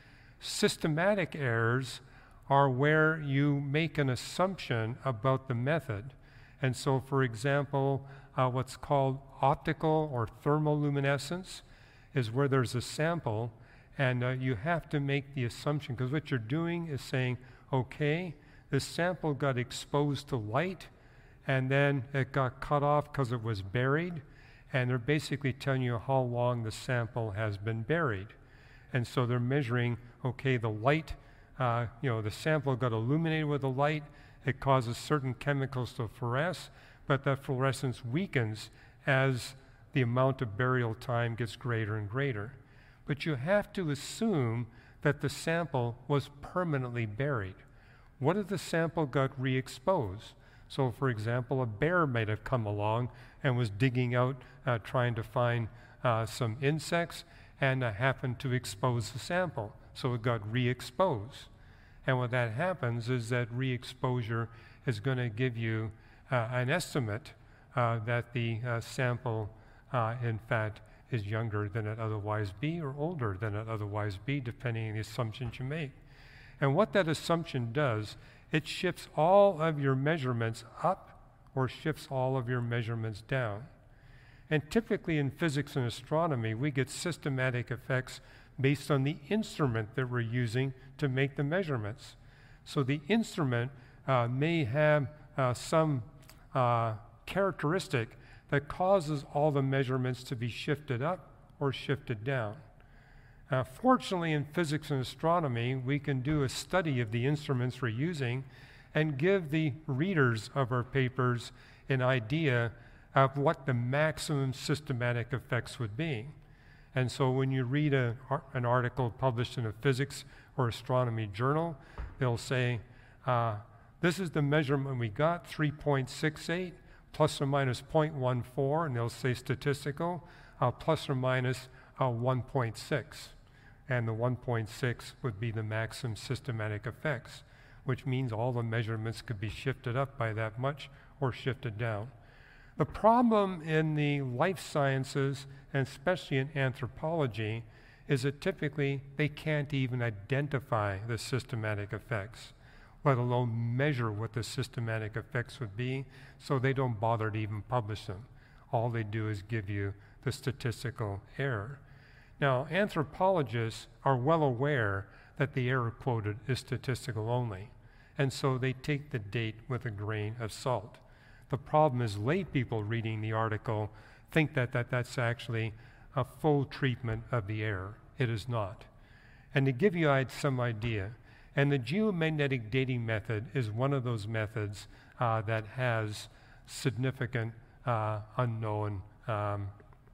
Speaker 2: Systematic errors are where you make an assumption about the method. And so, for example, uh, what's called optical or thermoluminescence is where there's a sample, and uh, you have to make the assumption, because what you're doing is saying, okay, this sample got exposed to light, and then it got cut off because it was buried, and they're basically telling you how long the sample has been buried. And so they're measuring, okay, the light, uh, you know, the sample got illuminated with the light, it causes certain chemicals to fluoresce, but that fluorescence weakens as the amount of burial time gets greater and greater. But you have to assume that the sample was permanently buried. What if the sample got re-exposed? So, for example, a bear might have come along and was digging out, uh, trying to find uh, some insects, and uh, happened to expose the sample. So it got re-exposed. And what that happens is that re-exposure is going to give you uh, an estimate uh, that the uh, sample, uh, in fact, is younger than it otherwise be or older than it otherwise be, depending on the assumptions you make. And what that assumption does, it shifts all of your measurements up or shifts all of your measurements down. And typically in physics and astronomy, we get systematic effects based on the instrument that we're using to make the measurements. So the instrument uh, may have uh, some uh, characteristic that causes all the measurements to be shifted up or shifted down. Uh, fortunately, in physics and astronomy, we can do a study of the instruments we're using and give the readers of our papers an idea of what the maximum systematic effects would be. And so when you read a, an article published in a physics or astronomy journal, they'll say, uh, this is the measurement we got, three point six eight, plus or minus zero point one four, and they'll say statistical, uh, plus or minus uh, one point six. And the one point six would be the maximum systematic effects, which means all the measurements could be shifted up by that much or shifted down. The problem in the life sciences, and especially in anthropology, is that typically they can't even identify the systematic effects, let alone measure what the systematic effects would be, so they don't bother to even publish them. All they do is give you the statistical error. Now, anthropologists are well aware that the error quoted is statistical only, and so they take the date with a grain of salt. The problem is lay people reading the article think that, that that's actually a full treatment of the error. It is not. And to give you some idea, and the geomagnetic dating method is one of those methods uh, that has significant uh, unknown um,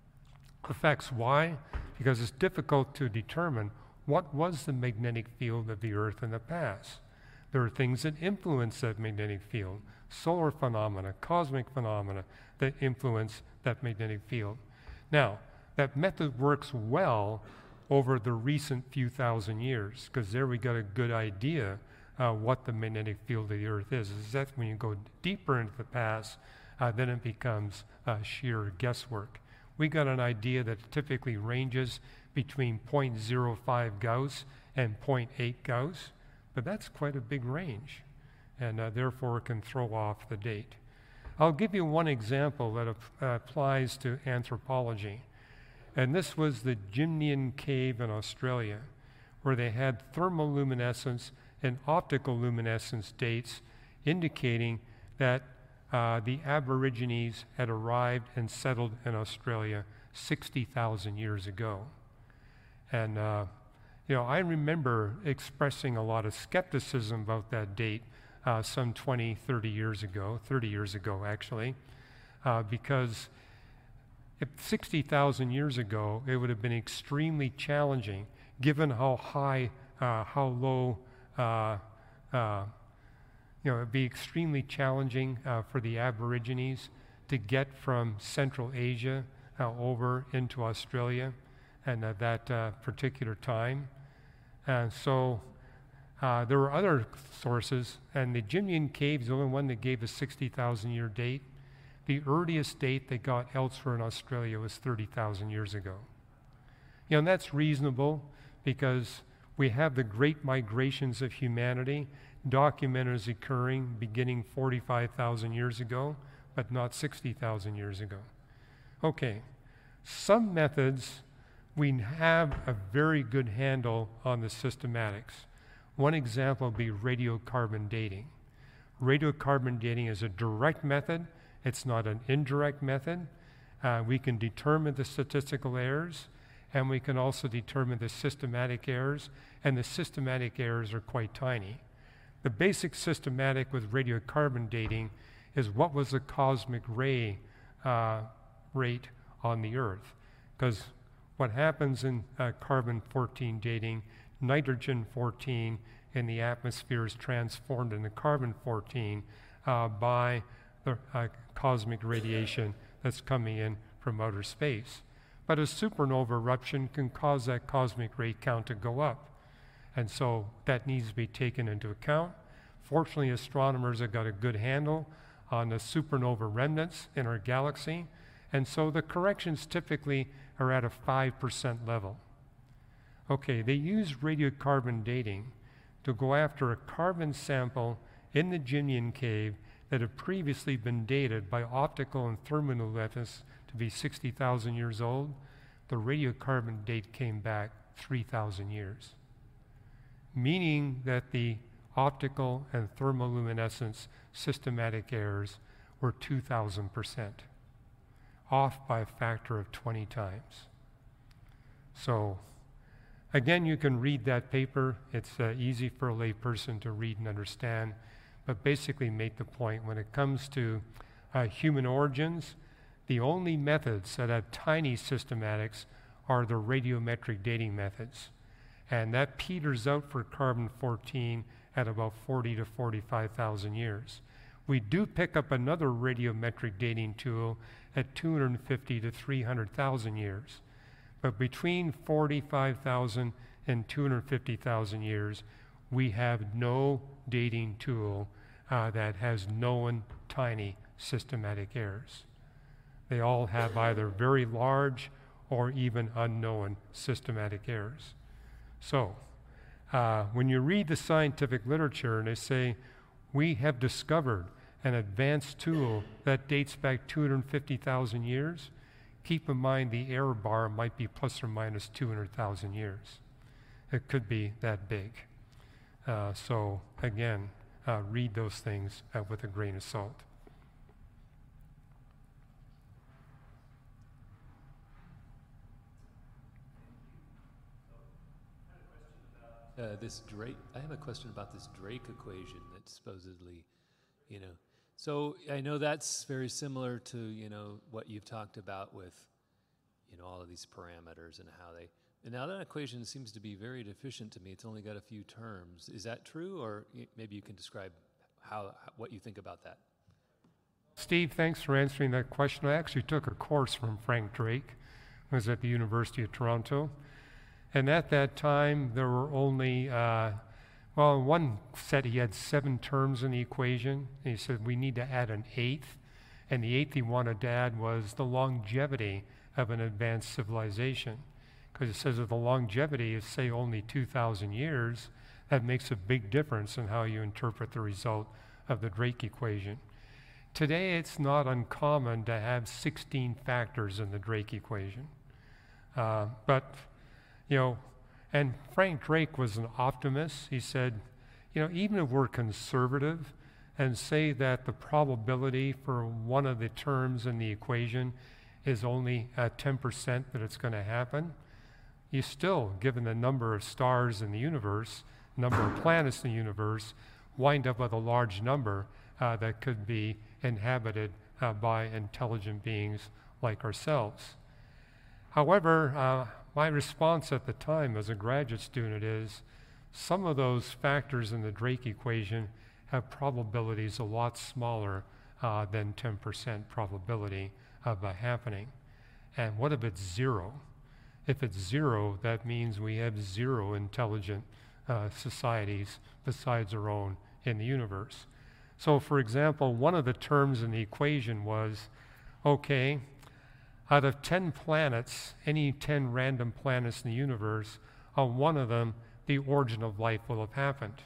Speaker 2: effects. Why? Because it's difficult to determine what was the magnetic field of the Earth in the past. There are things that influence that magnetic field, solar phenomena, cosmic phenomena that influence that magnetic field. Now, that method works well over the recent few thousand years, because there we got a good idea uh, what the magnetic field of the Earth is. Is that when you go deeper into the past, uh, then it becomes uh, sheer guesswork. We got an idea that typically ranges between zero point zero five Gauss and zero point eight Gauss, but that's quite a big range, and uh, therefore it can throw off the date. I'll give you one example that uh, applies to anthropology, and this was the Gimnian Cave in Australia, where they had thermoluminescence and optical luminescence dates indicating that uh, the Aborigines had arrived and settled in Australia sixty thousand years ago. And uh, you know, I remember expressing a lot of skepticism about that date uh, some twenty, thirty years ago, thirty years ago actually, uh, because if sixty thousand years ago, it would have been extremely challenging, given how high, uh, how low, uh, uh, you know, it'd be extremely challenging uh, for the Aborigines to get from Central Asia uh, over into Australia, and at that uh, particular time. And so uh, there were other sources, and the Gimnian Cave is the only one that gave a sixty thousand year date. The earliest date they got elsewhere in Australia was thirty thousand years ago. You know, and that's reasonable because we have the great migrations of humanity documented as occurring beginning forty-five thousand years ago, but not sixty thousand years ago. Okay, some methods we have a very good handle on the systematics. One example would be radiocarbon dating. Radiocarbon dating is a direct method. It's not an indirect method. Uh, we can determine the statistical errors, and we can also determine the systematic errors, and the systematic errors are quite tiny. The basic systematic with radiocarbon dating is what was the cosmic ray uh, rate on the Earth, because what happens in uh, carbon fourteen dating, nitrogen fourteen in the atmosphere is transformed into carbon fourteen uh, by the uh, cosmic radiation that's coming in from outer space. But a supernova eruption can cause that cosmic ray count to go up. And so that needs to be taken into account. Fortunately, astronomers have got a good handle on the supernova remnants in our galaxy. And so the corrections typically are at a five percent level. Okay, they use radiocarbon dating to go after a carbon sample in the Gimnian Cave that had previously been dated by optical and thermoluminescence to be sixty thousand years old. The radiocarbon date came back three thousand years, meaning that the optical and thermoluminescence systematic errors were two thousand percent, off by a factor of twenty times. So, again, you can read that paper. It's uh, easy for a layperson to read and understand, but basically make the point when it comes to uh, human origins, the only methods that have tiny systematics are the radiometric dating methods. And that peters out for carbon fourteen at about forty to forty-five thousand years. We do pick up another radiometric dating tool at two hundred fifty to three hundred thousand years. But between forty-five thousand and two hundred fifty thousand years, we have no dating tool uh, that has known tiny systematic errors. They all have either very large or even unknown systematic errors. So, uh, when you read the scientific literature and they say, we have discovered an advanced tool that dates back two hundred fifty thousand years, keep in mind the error bar might be plus or minus two hundred thousand years. It could be that big. Uh, so, again, uh, read those things uh, with a grain of salt.
Speaker 3: Uh, this Drake, I have a question about this Drake equation that supposedly, you know, so I know that's very similar to, you know, what you've talked about with, you know, all of these parameters and how they, and now that equation seems to be very deficient to me. It's only got a few terms. Is that true? Or y- maybe you can describe how, what you think about that.
Speaker 2: Steve, thanks for answering that question. I actually took a course from Frank Drake. I was at the University of Toronto. And at that time, there were only, uh, well, in one set he had seven terms in the equation. And he said, we need to add an eighth. And the eighth he wanted to add was the longevity of an advanced civilization. Because it says that the longevity is, say, only two thousand years. That makes a big difference in how you interpret the result of the Drake equation. Today, it's not uncommon to have sixteen factors in the Drake equation. Uh, but You know, and Frank Drake was an optimist. He said, you know, even if we're conservative and say that the probability for one of the terms in the equation is only at ten percent that it's going to happen, you still, given the number of stars in the universe, number of planets in the universe, wind up with a large number uh, that could be inhabited uh, by intelligent beings like ourselves. However, uh, my response at the time as a graduate student is some of those factors in the Drake equation have probabilities a lot smaller uh, than ten percent probability of uh, happening. And what if it's zero? If it's zero, that means we have zero intelligent uh, societies besides our own in the universe. So, for example, one of the terms in the equation was, okay, out of ten planets, any ten random planets in the universe, on one of them, the origin of life will have happened.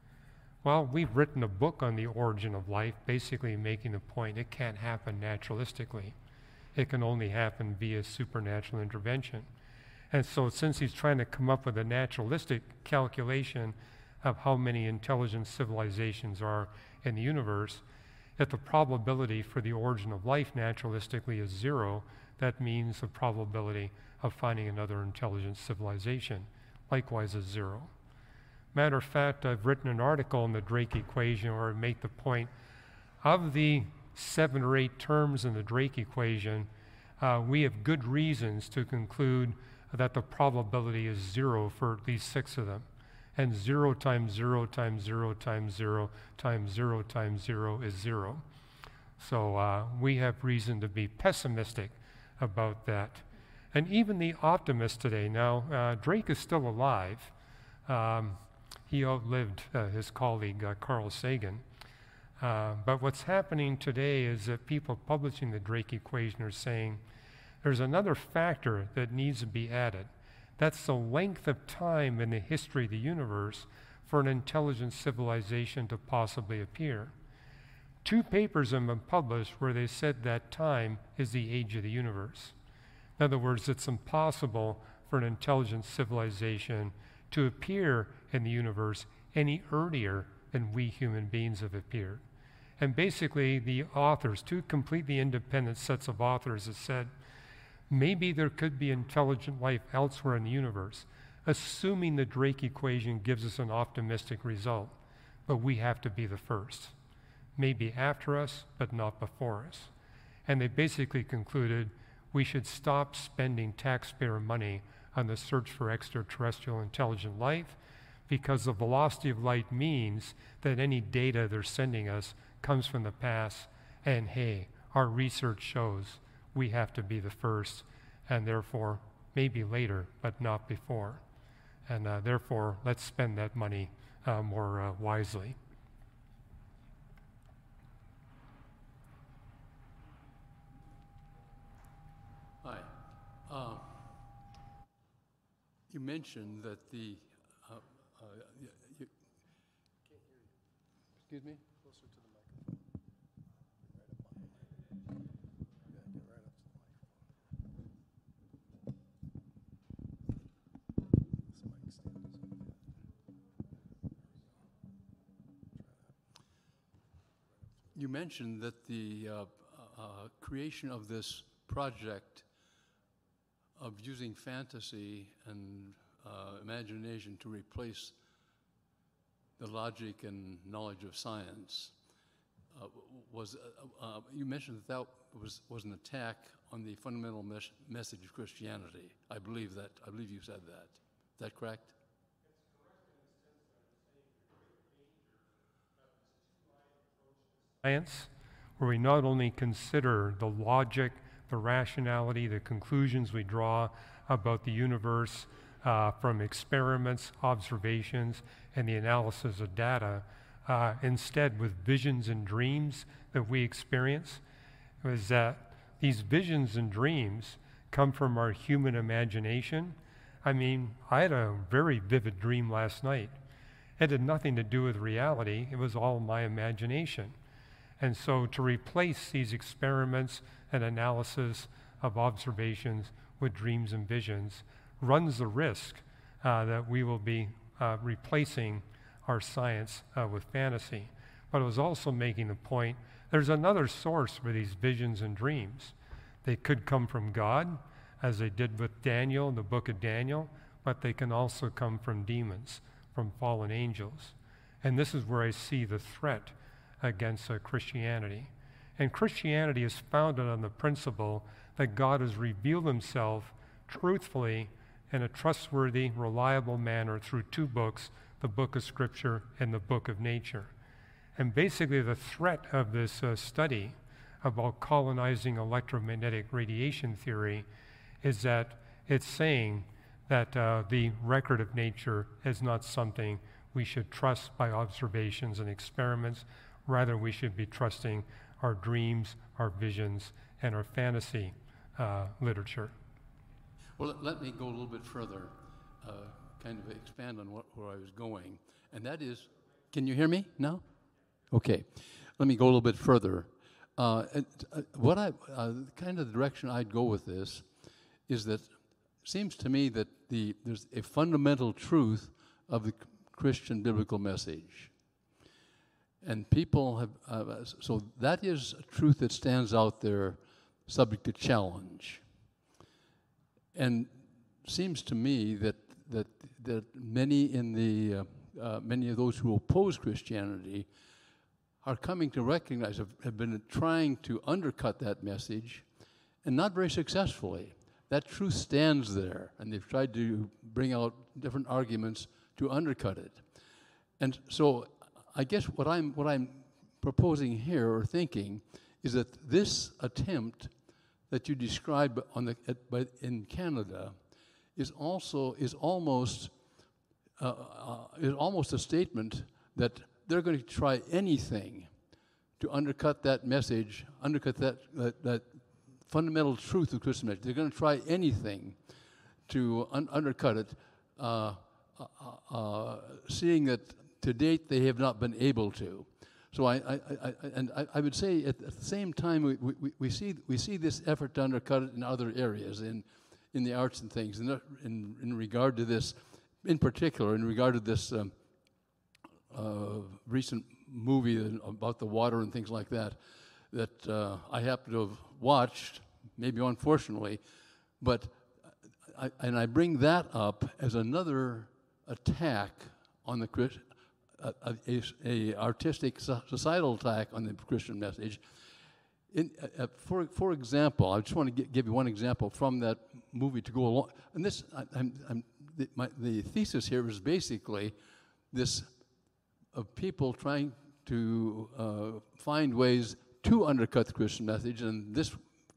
Speaker 2: Well, we've written a book on the origin of life, basically making the point it can't happen naturalistically. It can only happen via supernatural intervention. And so since he's trying to come up with a naturalistic calculation of how many intelligent civilizations are in the universe, if the probability for the origin of life naturalistically is zero, that means the probability of finding another intelligent civilization likewise is zero. Matter of fact, I've written an article on the Drake equation where I make the point of the seven or eight terms in the Drake equation, uh, we have good reasons to conclude that the probability is zero for at least six of them. And zero times zero times zero times zero times zero times zero is zero. So uh, we have reason to be pessimistic about that. And even the optimists today, now uh, Drake is still alive. Um, he outlived uh, his colleague uh, Carl Sagan. Uh, but what's happening today is that people publishing the Drake equation are saying there's another factor that needs to be added. That's the length of time in the history of the universe for an intelligent civilization to possibly appear. Two papers have been published where they said that time is the age of the universe. In other words, it's impossible for an intelligent civilization to appear in the universe any earlier than we human beings have appeared. And basically, the authors, two completely independent sets of authors, have said, maybe there could be intelligent life elsewhere in the universe, assuming the Drake equation gives us an optimistic result. But we have to be the first. Maybe after us, but not before us. And they basically concluded we should stop spending taxpayer money on the search for extraterrestrial intelligent life, because the velocity of light means that any data they're sending us comes from the past, and hey, our research shows we have to be the first, and therefore, maybe later, but not before. And uh, therefore, let's spend that money uh, more uh, wisely.
Speaker 4: Hi. Uh, you mentioned that the, uh, uh, you, you, excuse me?
Speaker 1: Closer to the microphone. Right up behind. Yeah, get right up to the microphone. This mic stand is on that.
Speaker 4: You mentioned that the uh, uh, creation of this project of using fantasy and uh, imagination to replace the logic and knowledge of science uh, was, uh, uh, you mentioned that that was, was an attack on the fundamental mes- message of Christianity. I believe that, I believe you said that. Is that correct?
Speaker 2: Science, where we not only consider the logic, the rationality, the conclusions we draw about the universe uh, from experiments, observations, and the analysis of data, uh, instead with visions and dreams that we experience, was that these visions and dreams come from our human imagination. I mean, I had a very vivid dream last night. It had nothing to do with reality. It was all my imagination. And so to replace these experiments and analysis of observations with dreams and visions runs the risk uh, that we will be uh, replacing our science uh, with fantasy. But it was also making the point, there's another source for these visions and dreams. They could come from God, as they did with Daniel in the book of Daniel, but they can also come from demons, from fallen angels. And this is where I see the threat against uh, Christianity. And Christianity is founded on the principle that God has revealed himself truthfully in a trustworthy, reliable manner through two books, the book of Scripture and the book of nature. And basically the threat of this uh, study about colonizing electromagnetic radiation theory is that it's saying that uh, the record of nature is not something we should trust by observations and experiments. Rather, we should be trusting our dreams, our visions, and our fantasy uh, literature.
Speaker 4: Well, let, let me go a little bit further, uh, kind of expand on what, where I was going. And that is, can you hear me now? Okay. Let me go a little bit further. Uh, and, uh, what I, uh, kind of the direction I'd go with this is that it seems to me that the, there's a fundamental truth of the Christian biblical message. And people have, uh, so that is a truth that stands out there subject to challenge. And seems to me that that that many in the, uh, uh, many of those who oppose Christianity are coming to recognize, have, have been trying to undercut that message, and not very successfully. That truth stands there, and they've tried to bring out different arguments to undercut it. And so I guess what I'm what I'm proposing here or thinking is that this attempt that you described on the at, but in Canada is also is almost uh, uh, is almost a statement that they're going to try anything to undercut that message, undercut that that, that fundamental truth of Christian message. They're going to try anything to un- undercut it, uh, uh, uh, seeing that to date they have not been able to. So I, I, I and I, I would say at, at the same time we, we, we see we see this effort to undercut it in other areas, in in the arts and things, in, in, in regard to this, in particular, in regard to this um, uh, recent movie about the water and things like that, that uh, I happen to have watched, maybe unfortunately, but I, and I bring that up as another attack on the Chris, a, a, a artistic societal attack on the Christian message. In, uh, for for example, I just want to get, give you one example from that movie to go along. And this, I, I'm, I'm, the, my, the thesis here is basically this of people trying to uh, find ways to undercut the Christian message, and this,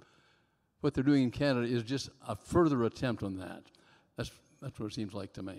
Speaker 4: what they're doing in Canada is just a further attempt on that. That's that's what it seems like to me.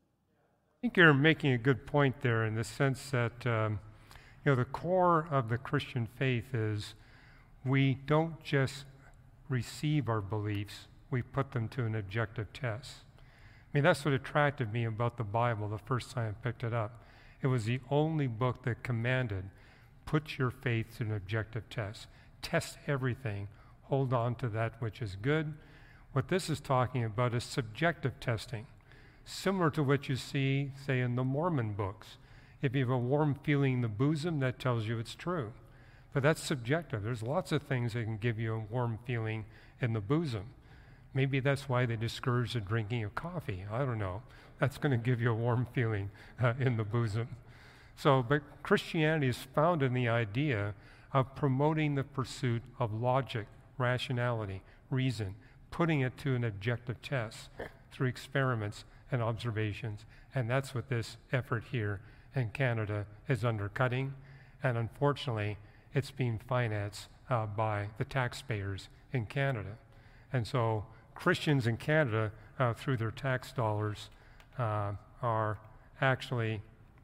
Speaker 2: I think you're making a good point there in the sense that um, you know the core of the Christian faith is we don't just receive our beliefs, we put them to an objective test. I mean, that's what attracted me about the Bible the first time I picked it up. It was the only book that commanded, put your faith to an objective test. Test everything. Hold on to that which is good. What this is talking about is subjective testing, similar to what you see, say, in the Mormon books. If you have a warm feeling in the bosom, that tells you it's true. But that's subjective. There's lots of things that can give you a warm feeling in the bosom. Maybe that's why they discourage the drinking of coffee. I don't know. That's going to give you a warm feeling uh, in the bosom. So, but Christianity is founded in the idea of promoting the pursuit of logic, rationality, reason, putting it to an objective test through experiments and observations. And that's what this effort here in Canada is undercutting. And unfortunately, it's being financed uh, by the taxpayers in Canada. And so Christians in Canada, uh, through their tax dollars, uh, are actually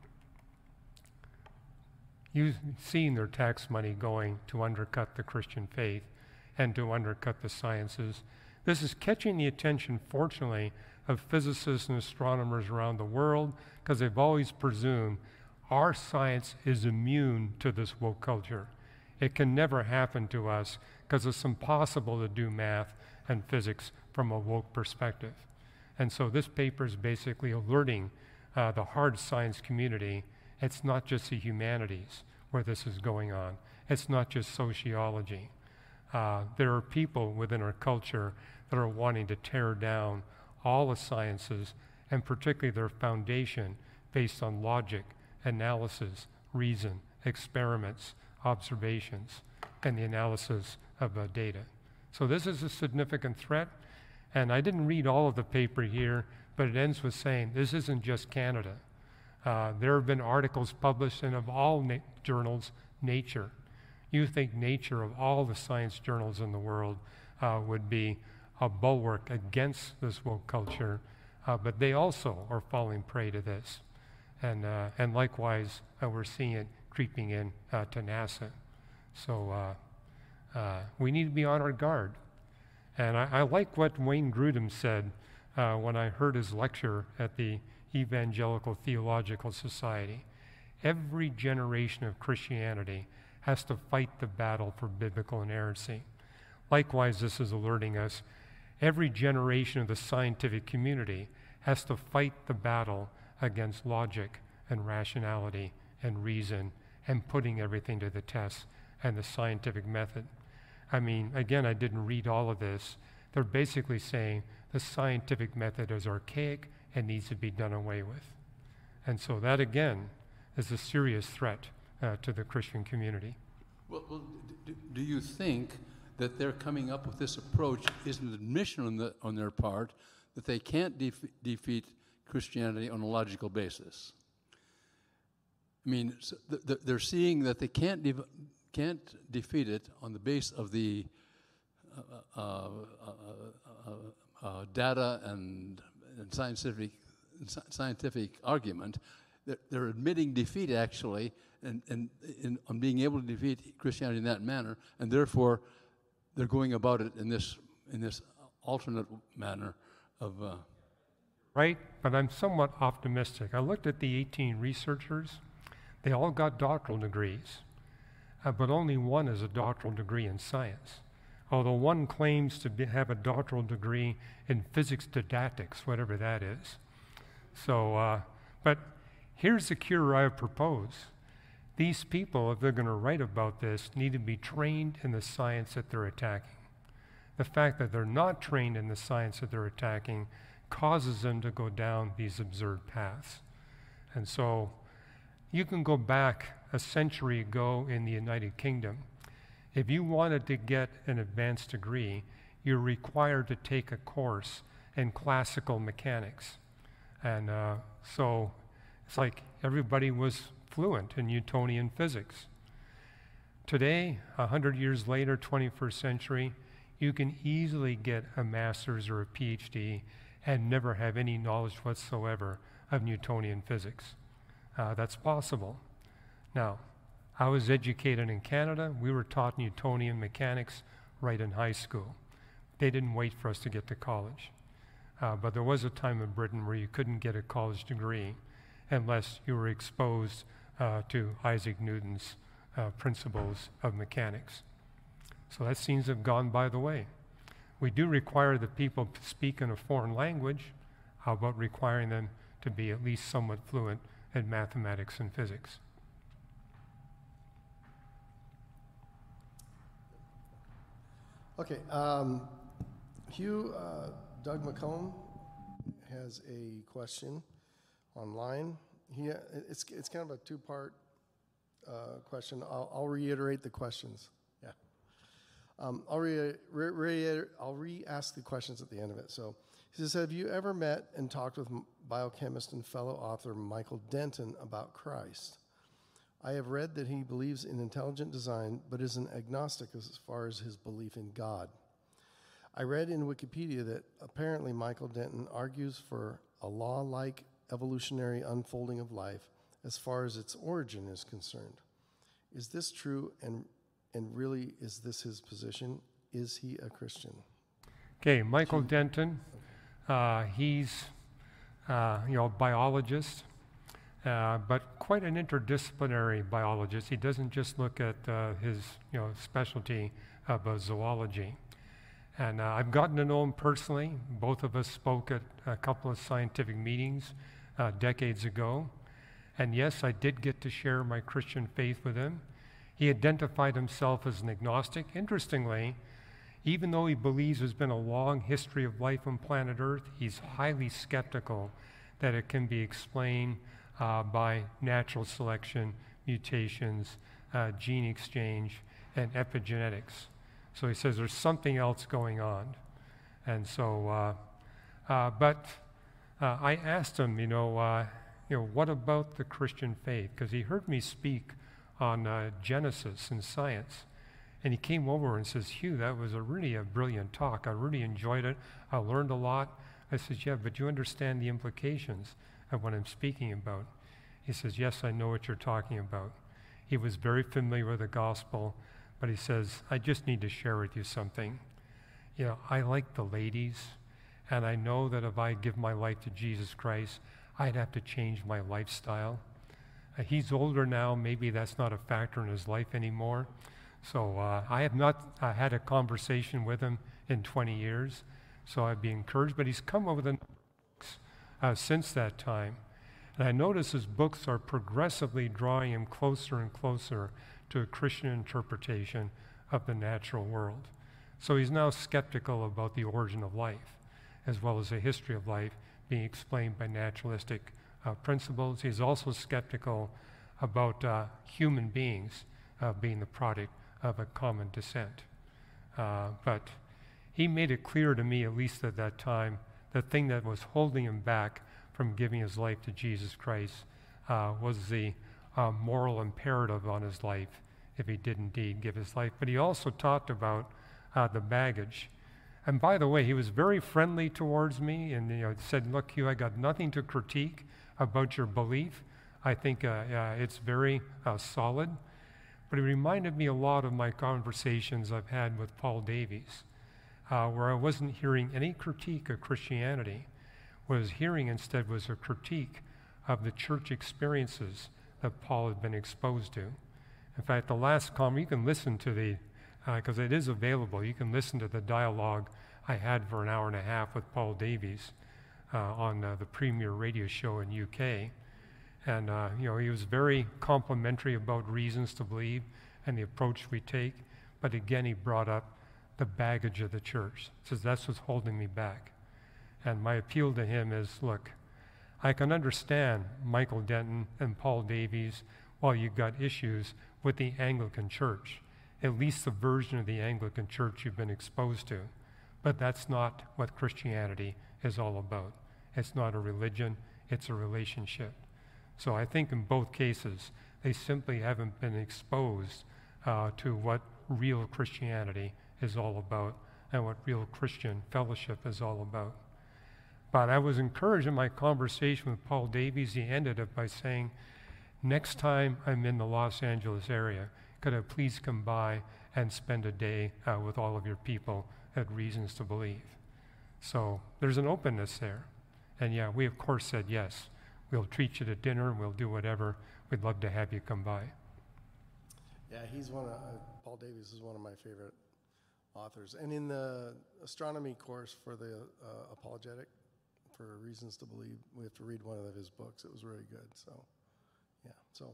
Speaker 2: use, seeing their tax money going to undercut the Christian faith and to undercut the sciences. This is catching the attention, fortunately, of physicists and astronomers around the world, because they've always presumed our science is immune to this woke culture. It can never happen to us because it's impossible to do math and physics from a woke perspective. And so this paper is basically alerting uh, the hard science community. It's not just the humanities where this is going on. It's not just sociology. Uh, there are people within our culture that are wanting to tear down all the sciences, and particularly their foundation based on logic, analysis, reason, experiments, observations, and the analysis of uh, data. So this is a significant threat, and I didn't read all of the paper here, but it ends with saying this isn't just Canada. Uh, there have been articles published in of all na- journals, Nature. You think Nature, of all the science journals in the world, uh, would be a bulwark against this woke culture, uh, but they also are falling prey to this. And, uh, and likewise, uh, we're seeing it creeping in uh, to NASA. So uh, uh, we need to be on our guard. And I, I like what Wayne Grudem said uh, when I heard his lecture at the Evangelical Theological Society. Every generation of Christianity has to fight the battle for biblical inerrancy. Likewise, this is alerting us, every generation of the scientific community has to fight the battle against logic and rationality and reason and putting everything to the test and the scientific method. I mean, again, I didn't read all of this. They're basically saying the scientific method is archaic and needs to be done away with. And so that, again, is a serious threat uh, to the Christian community.
Speaker 4: Well, well do, do you think that they're coming up with this approach is an admission on, the, on their part that they can't def- defeat Christianity on a logical basis? I mean, so th- th- they're seeing that they can't de- can't defeat it on the base of the uh, uh, uh, uh, uh, data and, and scientific scientific argument. They're, they're admitting defeat actually, and and in, on being able to defeat Christianity in that manner, and therefore they're going about it in this in this alternate manner of. Uh,
Speaker 2: right, but I'm somewhat optimistic. I looked at the eighteen researchers. They all got doctoral degrees, uh, but only one is a doctoral degree in science. although one claims to be, have a doctoral degree in physics didactics, whatever that is. So, uh, but here's the cure I propose. These people, if they're going to write about this, need to be trained in the science that they're attacking. The fact that they're not trained in the science that they're attacking causes them to go down these absurd paths. And so you can go back a century ago in the United Kingdom. If you wanted to get an advanced degree, you're required to take a course in classical mechanics. And uh, so it's like everybody was fluent in Newtonian physics. Today, a hundred years later, twenty-first century, you can easily get a master's or a PhD and never have any knowledge whatsoever of Newtonian physics. Uh, that's possible. Now, I was educated in Canada. We were taught Newtonian mechanics right in high school. They didn't wait for us to get to college. Uh, but there was a time in Britain where you couldn't get a college degree unless you were exposed uh, to Isaac Newton's uh, principles of mechanics. So that seems to have gone by the way. We do require that people speak in a foreign language. How about requiring them to be at least somewhat fluent in mathematics and physics?
Speaker 1: Okay, um, Hugh, uh, Doug McComb has a question online. He, uh, it's, it's kind of a two-part uh, question. I'll, I'll reiterate the questions. Yeah. Um, I'll, re, re, re, I'll re-ask the questions at the end of it. So he says, have you ever met and talked with biochemist and fellow author Michael Denton about Christ? I have read that he believes in intelligent design, but is an agnostic as far as his belief in God. I read in Wikipedia that apparently Michael Denton argues for a law-like evolutionary unfolding of life as far as its origin is concerned. Is this true, and, and really is this his position? Is he a Christian?
Speaker 2: Okay, Michael Denton, uh, he's uh, you know, a biologist. Uh, but quite an interdisciplinary biologist. He doesn't just look at uh, his you know, specialty of uh, zoology. And uh, I've gotten to know him personally. Both of us spoke at a couple of scientific meetings uh, decades ago. And yes, I did get to share my Christian faith with him. He identified himself as an agnostic. Interestingly, even though he believes there's been a long history of life on planet Earth, he's highly skeptical that it can be explained Uh, by natural selection, mutations, uh, gene exchange, and epigenetics. So he says there's something else going on. And so, uh, uh, but uh, I asked him, you know, uh, you know, what about the Christian faith? Because he heard me speak on uh, Genesis and science. And he came over and says, Hugh, that was a really a brilliant talk. I really enjoyed it. I learned a lot. I said, yeah, but you understand the implications of what I'm speaking about. He says, yes, I know what you're talking about. He was very familiar with the gospel, but he says, I just need to share with you something. You know, I like the ladies, and I know that if I give my life to Jesus Christ, I'd have to change my lifestyle. Uh, he's older now, maybe that's not a factor in his life anymore. So uh, I have not uh, had a conversation with him in twenty years, so I'd be encouraged, but he's come over the Uh, since that time. And I notice his books are progressively drawing him closer and closer to a Christian interpretation of the natural world. So he's now skeptical about the origin of life, as well as the history of life being explained by naturalistic uh, principles. He's also skeptical about uh, human beings uh, being the product of a common descent. Uh, but he made it clear to me, at least at that time, the thing that was holding him back from giving his life to Jesus Christ uh, was the uh, moral imperative on his life if he did indeed give his life. But he also talked about uh, the baggage. And by the way, he was very friendly towards me and you know, said, look, Hugh, I got nothing to critique about your belief. I think uh, uh, it's very uh, solid. But it reminded me a lot of my conversations I've had with Paul Davies, Uh, where I wasn't hearing any critique of Christianity. What I was hearing instead was a critique of the church experiences that Paul had been exposed to. In fact, the last comment, you can listen to the because it is available. You can listen to the dialogue I had for an hour and a half with Paul Davies uh, on uh, the premier radio show in U K. And, uh, you know, he was very complimentary about reasons to believe and the approach we take. But again, he brought up the baggage of the church. He says, that's what's holding me back. And my appeal to him is, look, I can understand Michael Denton and Paul Davies while you've got issues with the Anglican Church, at least the version of the Anglican Church you've been exposed to. But that's not what Christianity is all about. It's not a religion, it's a relationship. So I think in both cases, they simply haven't been exposed uh, to what real Christianity is all about and what real Christian fellowship is all about. But I was encouraged in my conversation with Paul Davies. He ended it by saying, next time I'm in the Los Angeles area, could I please come by and spend a day uh, with all of your people at Reasons to Believe? So there's an openness there. And yeah, we of course said yes. We'll treat you to dinner, we'll do whatever. We'd love to have you come by.
Speaker 1: Yeah, he's one of, uh, Paul Davies is one of my favorite authors. And in the astronomy course for the uh, apologetic, for Reasons to Believe, we have to read one of his books. It was really good, so, yeah, so.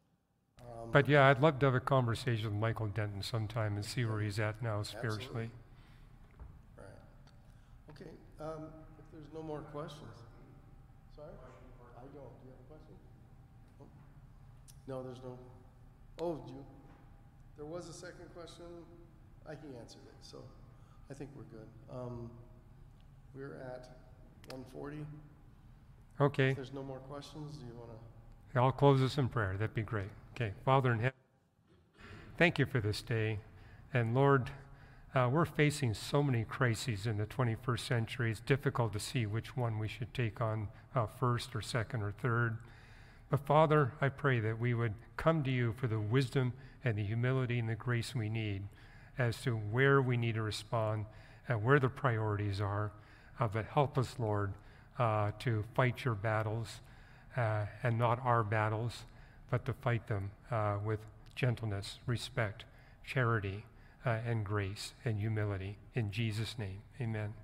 Speaker 1: Um,
Speaker 2: But yeah, I'd love to have a conversation with Michael Denton sometime and see where he's at now spiritually.
Speaker 1: Absolutely. Right. Okay, um, if there's no more questions. Sorry? I don't. Do you have a question? Oh. No, there's no. Oh, do you? There was a second question. I can answer it, so I think we're good. Um, we're at one forty.
Speaker 2: Okay.
Speaker 1: If there's no more questions, do you want to?
Speaker 2: I'll close this in prayer. That'd be great. Okay. Father in heaven, thank you for this day. And Lord, uh, we're facing so many crises in the twenty-first century. It's difficult to see which one we should take on uh, first or second or third. But Father, I pray that we would come to you for the wisdom and the humility and the grace we need as to where we need to respond and where the priorities are. Uh, but help us, Lord, uh, to fight your battles uh, and not our battles, but to fight them uh, with gentleness, respect, charity, uh, and grace and humility. In Jesus' name, amen.